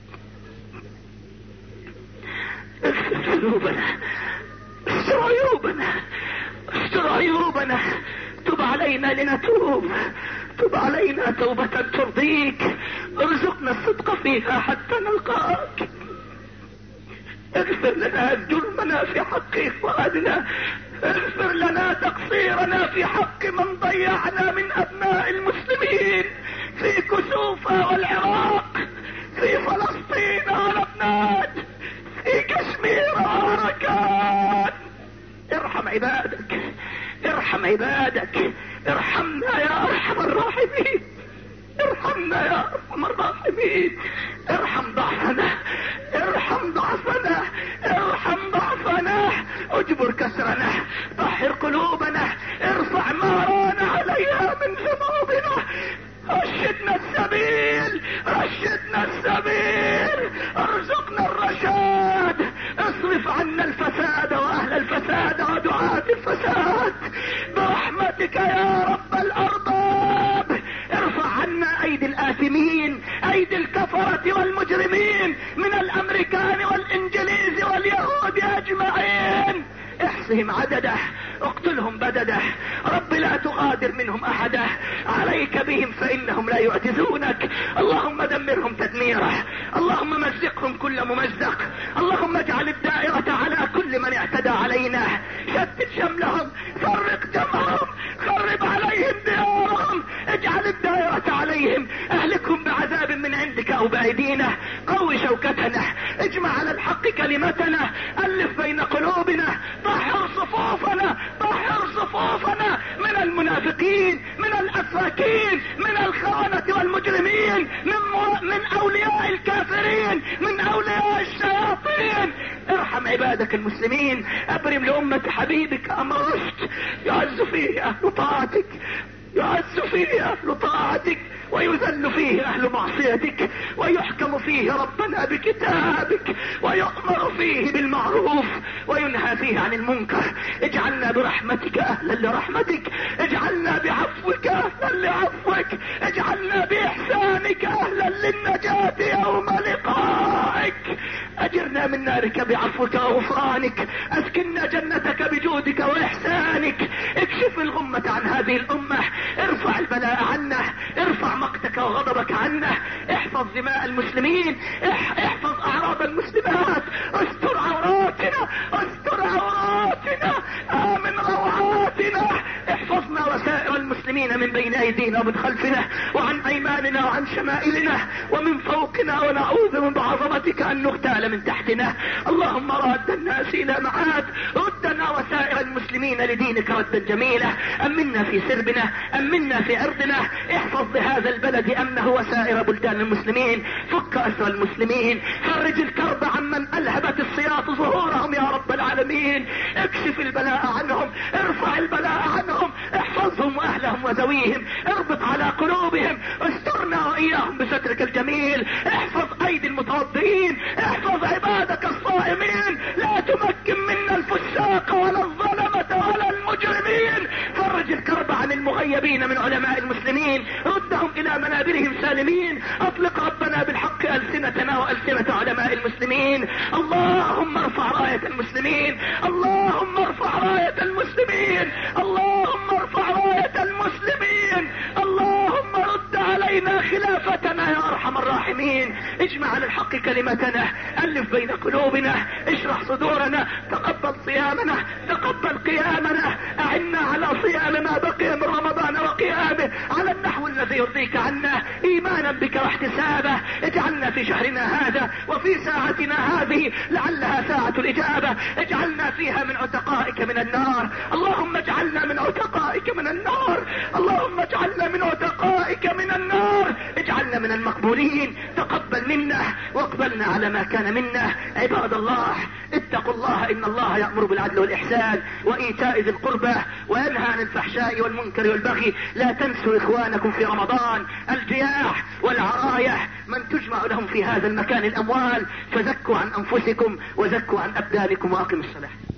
اغفر ذنوبنا، استر عيوبنا، استر عيوبنا، تب علينا لنتوب، تب علينا توبة ترضيك، ارزقنا الصدق فيها حتى نلقاك. اغفر لنا جرمنا في حق اخواننا، اغفر لنا تقصيرنا في حق من ضيعنا من ابناء المسلمين في كسوفا والعراق، في فلسطين ولبنان، في كشمير وأراكان. ارحم عبادك، ارحم عبادك، ارحمنا يا ارحم الراحمين، ارحمنا يا ارحم الراحمين، ارحم ضعفنا، ارحم ضعفنا، ارحم ضعفنا، اجبر كسرنا، طهر قلوبنا، ارفع ما رانا عليها من ذنوبنا، رشدنا السبيل، رشدنا السبيل، بك يا رب الأرباب. ارفع عنا أيدي الآثمين، أيدي الكفرة والمجرمين من الأمريكان والإنجليز واليهود أجمعين. احصهم عدده، اقتلهم بدده، رب لا تغادر منهم احدا، عليك بهم فانهم لا يعجزونك. اللهم دمرهم تدميره، اللهم مزقهم كل ممزق، اللهم اجعل الدائرة على كل من اعتدى علينا، شتت شملهم، فرق جمعهم، خرب عليهم ديارهم، اجعل الدائرة عليهم، اهلكهم بعذاب من عندك او بايدينا، قوي شوكتنا، اجمع على الحق كلمتنا، الف بين قلوبنا، طهر صفوفنا، طهر صفوفنا من المنافقين، من الافاكين، من الخونة والمجرمين، من اولياء الكافرين، من اولياء الشياطين. ارحم عبادك المسلمين، ابرم لأمة حبيبك امر رشد يعز فيه اهل طاعتك، يعز فيه اهل طاعتك، ويذل فيه اهل معصيتك، ويحكم فيه ربنا بكتابك، ويؤمر فيه بالمعروف وينهى فيه عن المنكر. اجعلنا برحمتك اهلا لرحمتك، اجعلنا بعفوك اهلا لعفوك، اجعلنا باحسانك اهلا للنجاة يوم لقائك. اجرنا من نارك بعفوك وغفرانك، اسكننا جنتك بجودك واحسانك. اكشف الغمة عن هذه الامة، ارفع البلاء عنا، ارفع مقتك وغضبك عنا، احفظ دماء المسلمين، احفظ اعراض المسلمات، استر عوراتنا، استر عوراتنا، امن روعاتنا، احفظنا وسائر المسلمين من بين ايدينا ومن خلفنا وعن ايماننا وعن شمائلنا ومن فوقنا، ونعوذ من بعظمتك ان نغتال من تحتنا. اللهم راد الناس الى معاد، ردنا وسائر المسلمين لدينك ردا جميلا. امنا في سربنا، امنا في عرضنا، احفظ لهذا البلد امنه وسائر بلدان المسلمين، فك اسر المسلمين، فرج الكرب عمن الهبت السياط ظهورهم يا رب العالمين، اكشف البلاء عنهم، ارفع البلاء عنهم، احفظهم واهلهم وذويهم، اربط على قلوبهم، استرنا واياهم بسترك الجميل، احفظ ايدي المتوضئين، احفظ عبادك الصائمين، لا تمكن منا الفساق ولا الظلمة ولا المجرمين، فرج الكرب عن المغيبين من علماء المسلمين، ردهم الى منابرهم سالمين، اطلق ربنا بالحق السنتنا والسنة علماء المسلمين. اللهم ارفع راية المسلمين، اللهم ارفع راية المسلمين، اللهم ارفع راية المسلمين، اللهم رد علينا خلافتنا يا ارحم الراحمين. اجمع على الحق كلمتنا، الف بين قلوبنا، اشرح صدورنا، تقبل صيامنا، تقبل قيامنا، اعنا على صيام ما بقي من رمضان وقيامه على النحو الذي يرضيك عنا، ايمانا بك واحتسابا. اجعلنا في شهرنا هذا وفي ساعتنا هذه لعلها ساعة الاجابة، اجعلنا فيها من عتقائك من النار، اللهم اجعلنا من عتقائك من النار، اللهم اجعلنا من عتقائك من النار، اجعلنا من المقبولين، تقبل منا واقبلنا على ما كان منا. عباد الله اتقوا الله، ان الله يأمر بالعدل والإحسان وإيتاء ذي القربى وينهى عن الفحشاء والمنكر والبغي. لا تنسوا إخوانكم في رمضان الجياح والعرايح من تجمع لهم في هذا المكان الأموال، فزكوا عن أنفسكم وزكوا عن أبدانكم وأقيموا الصلاة.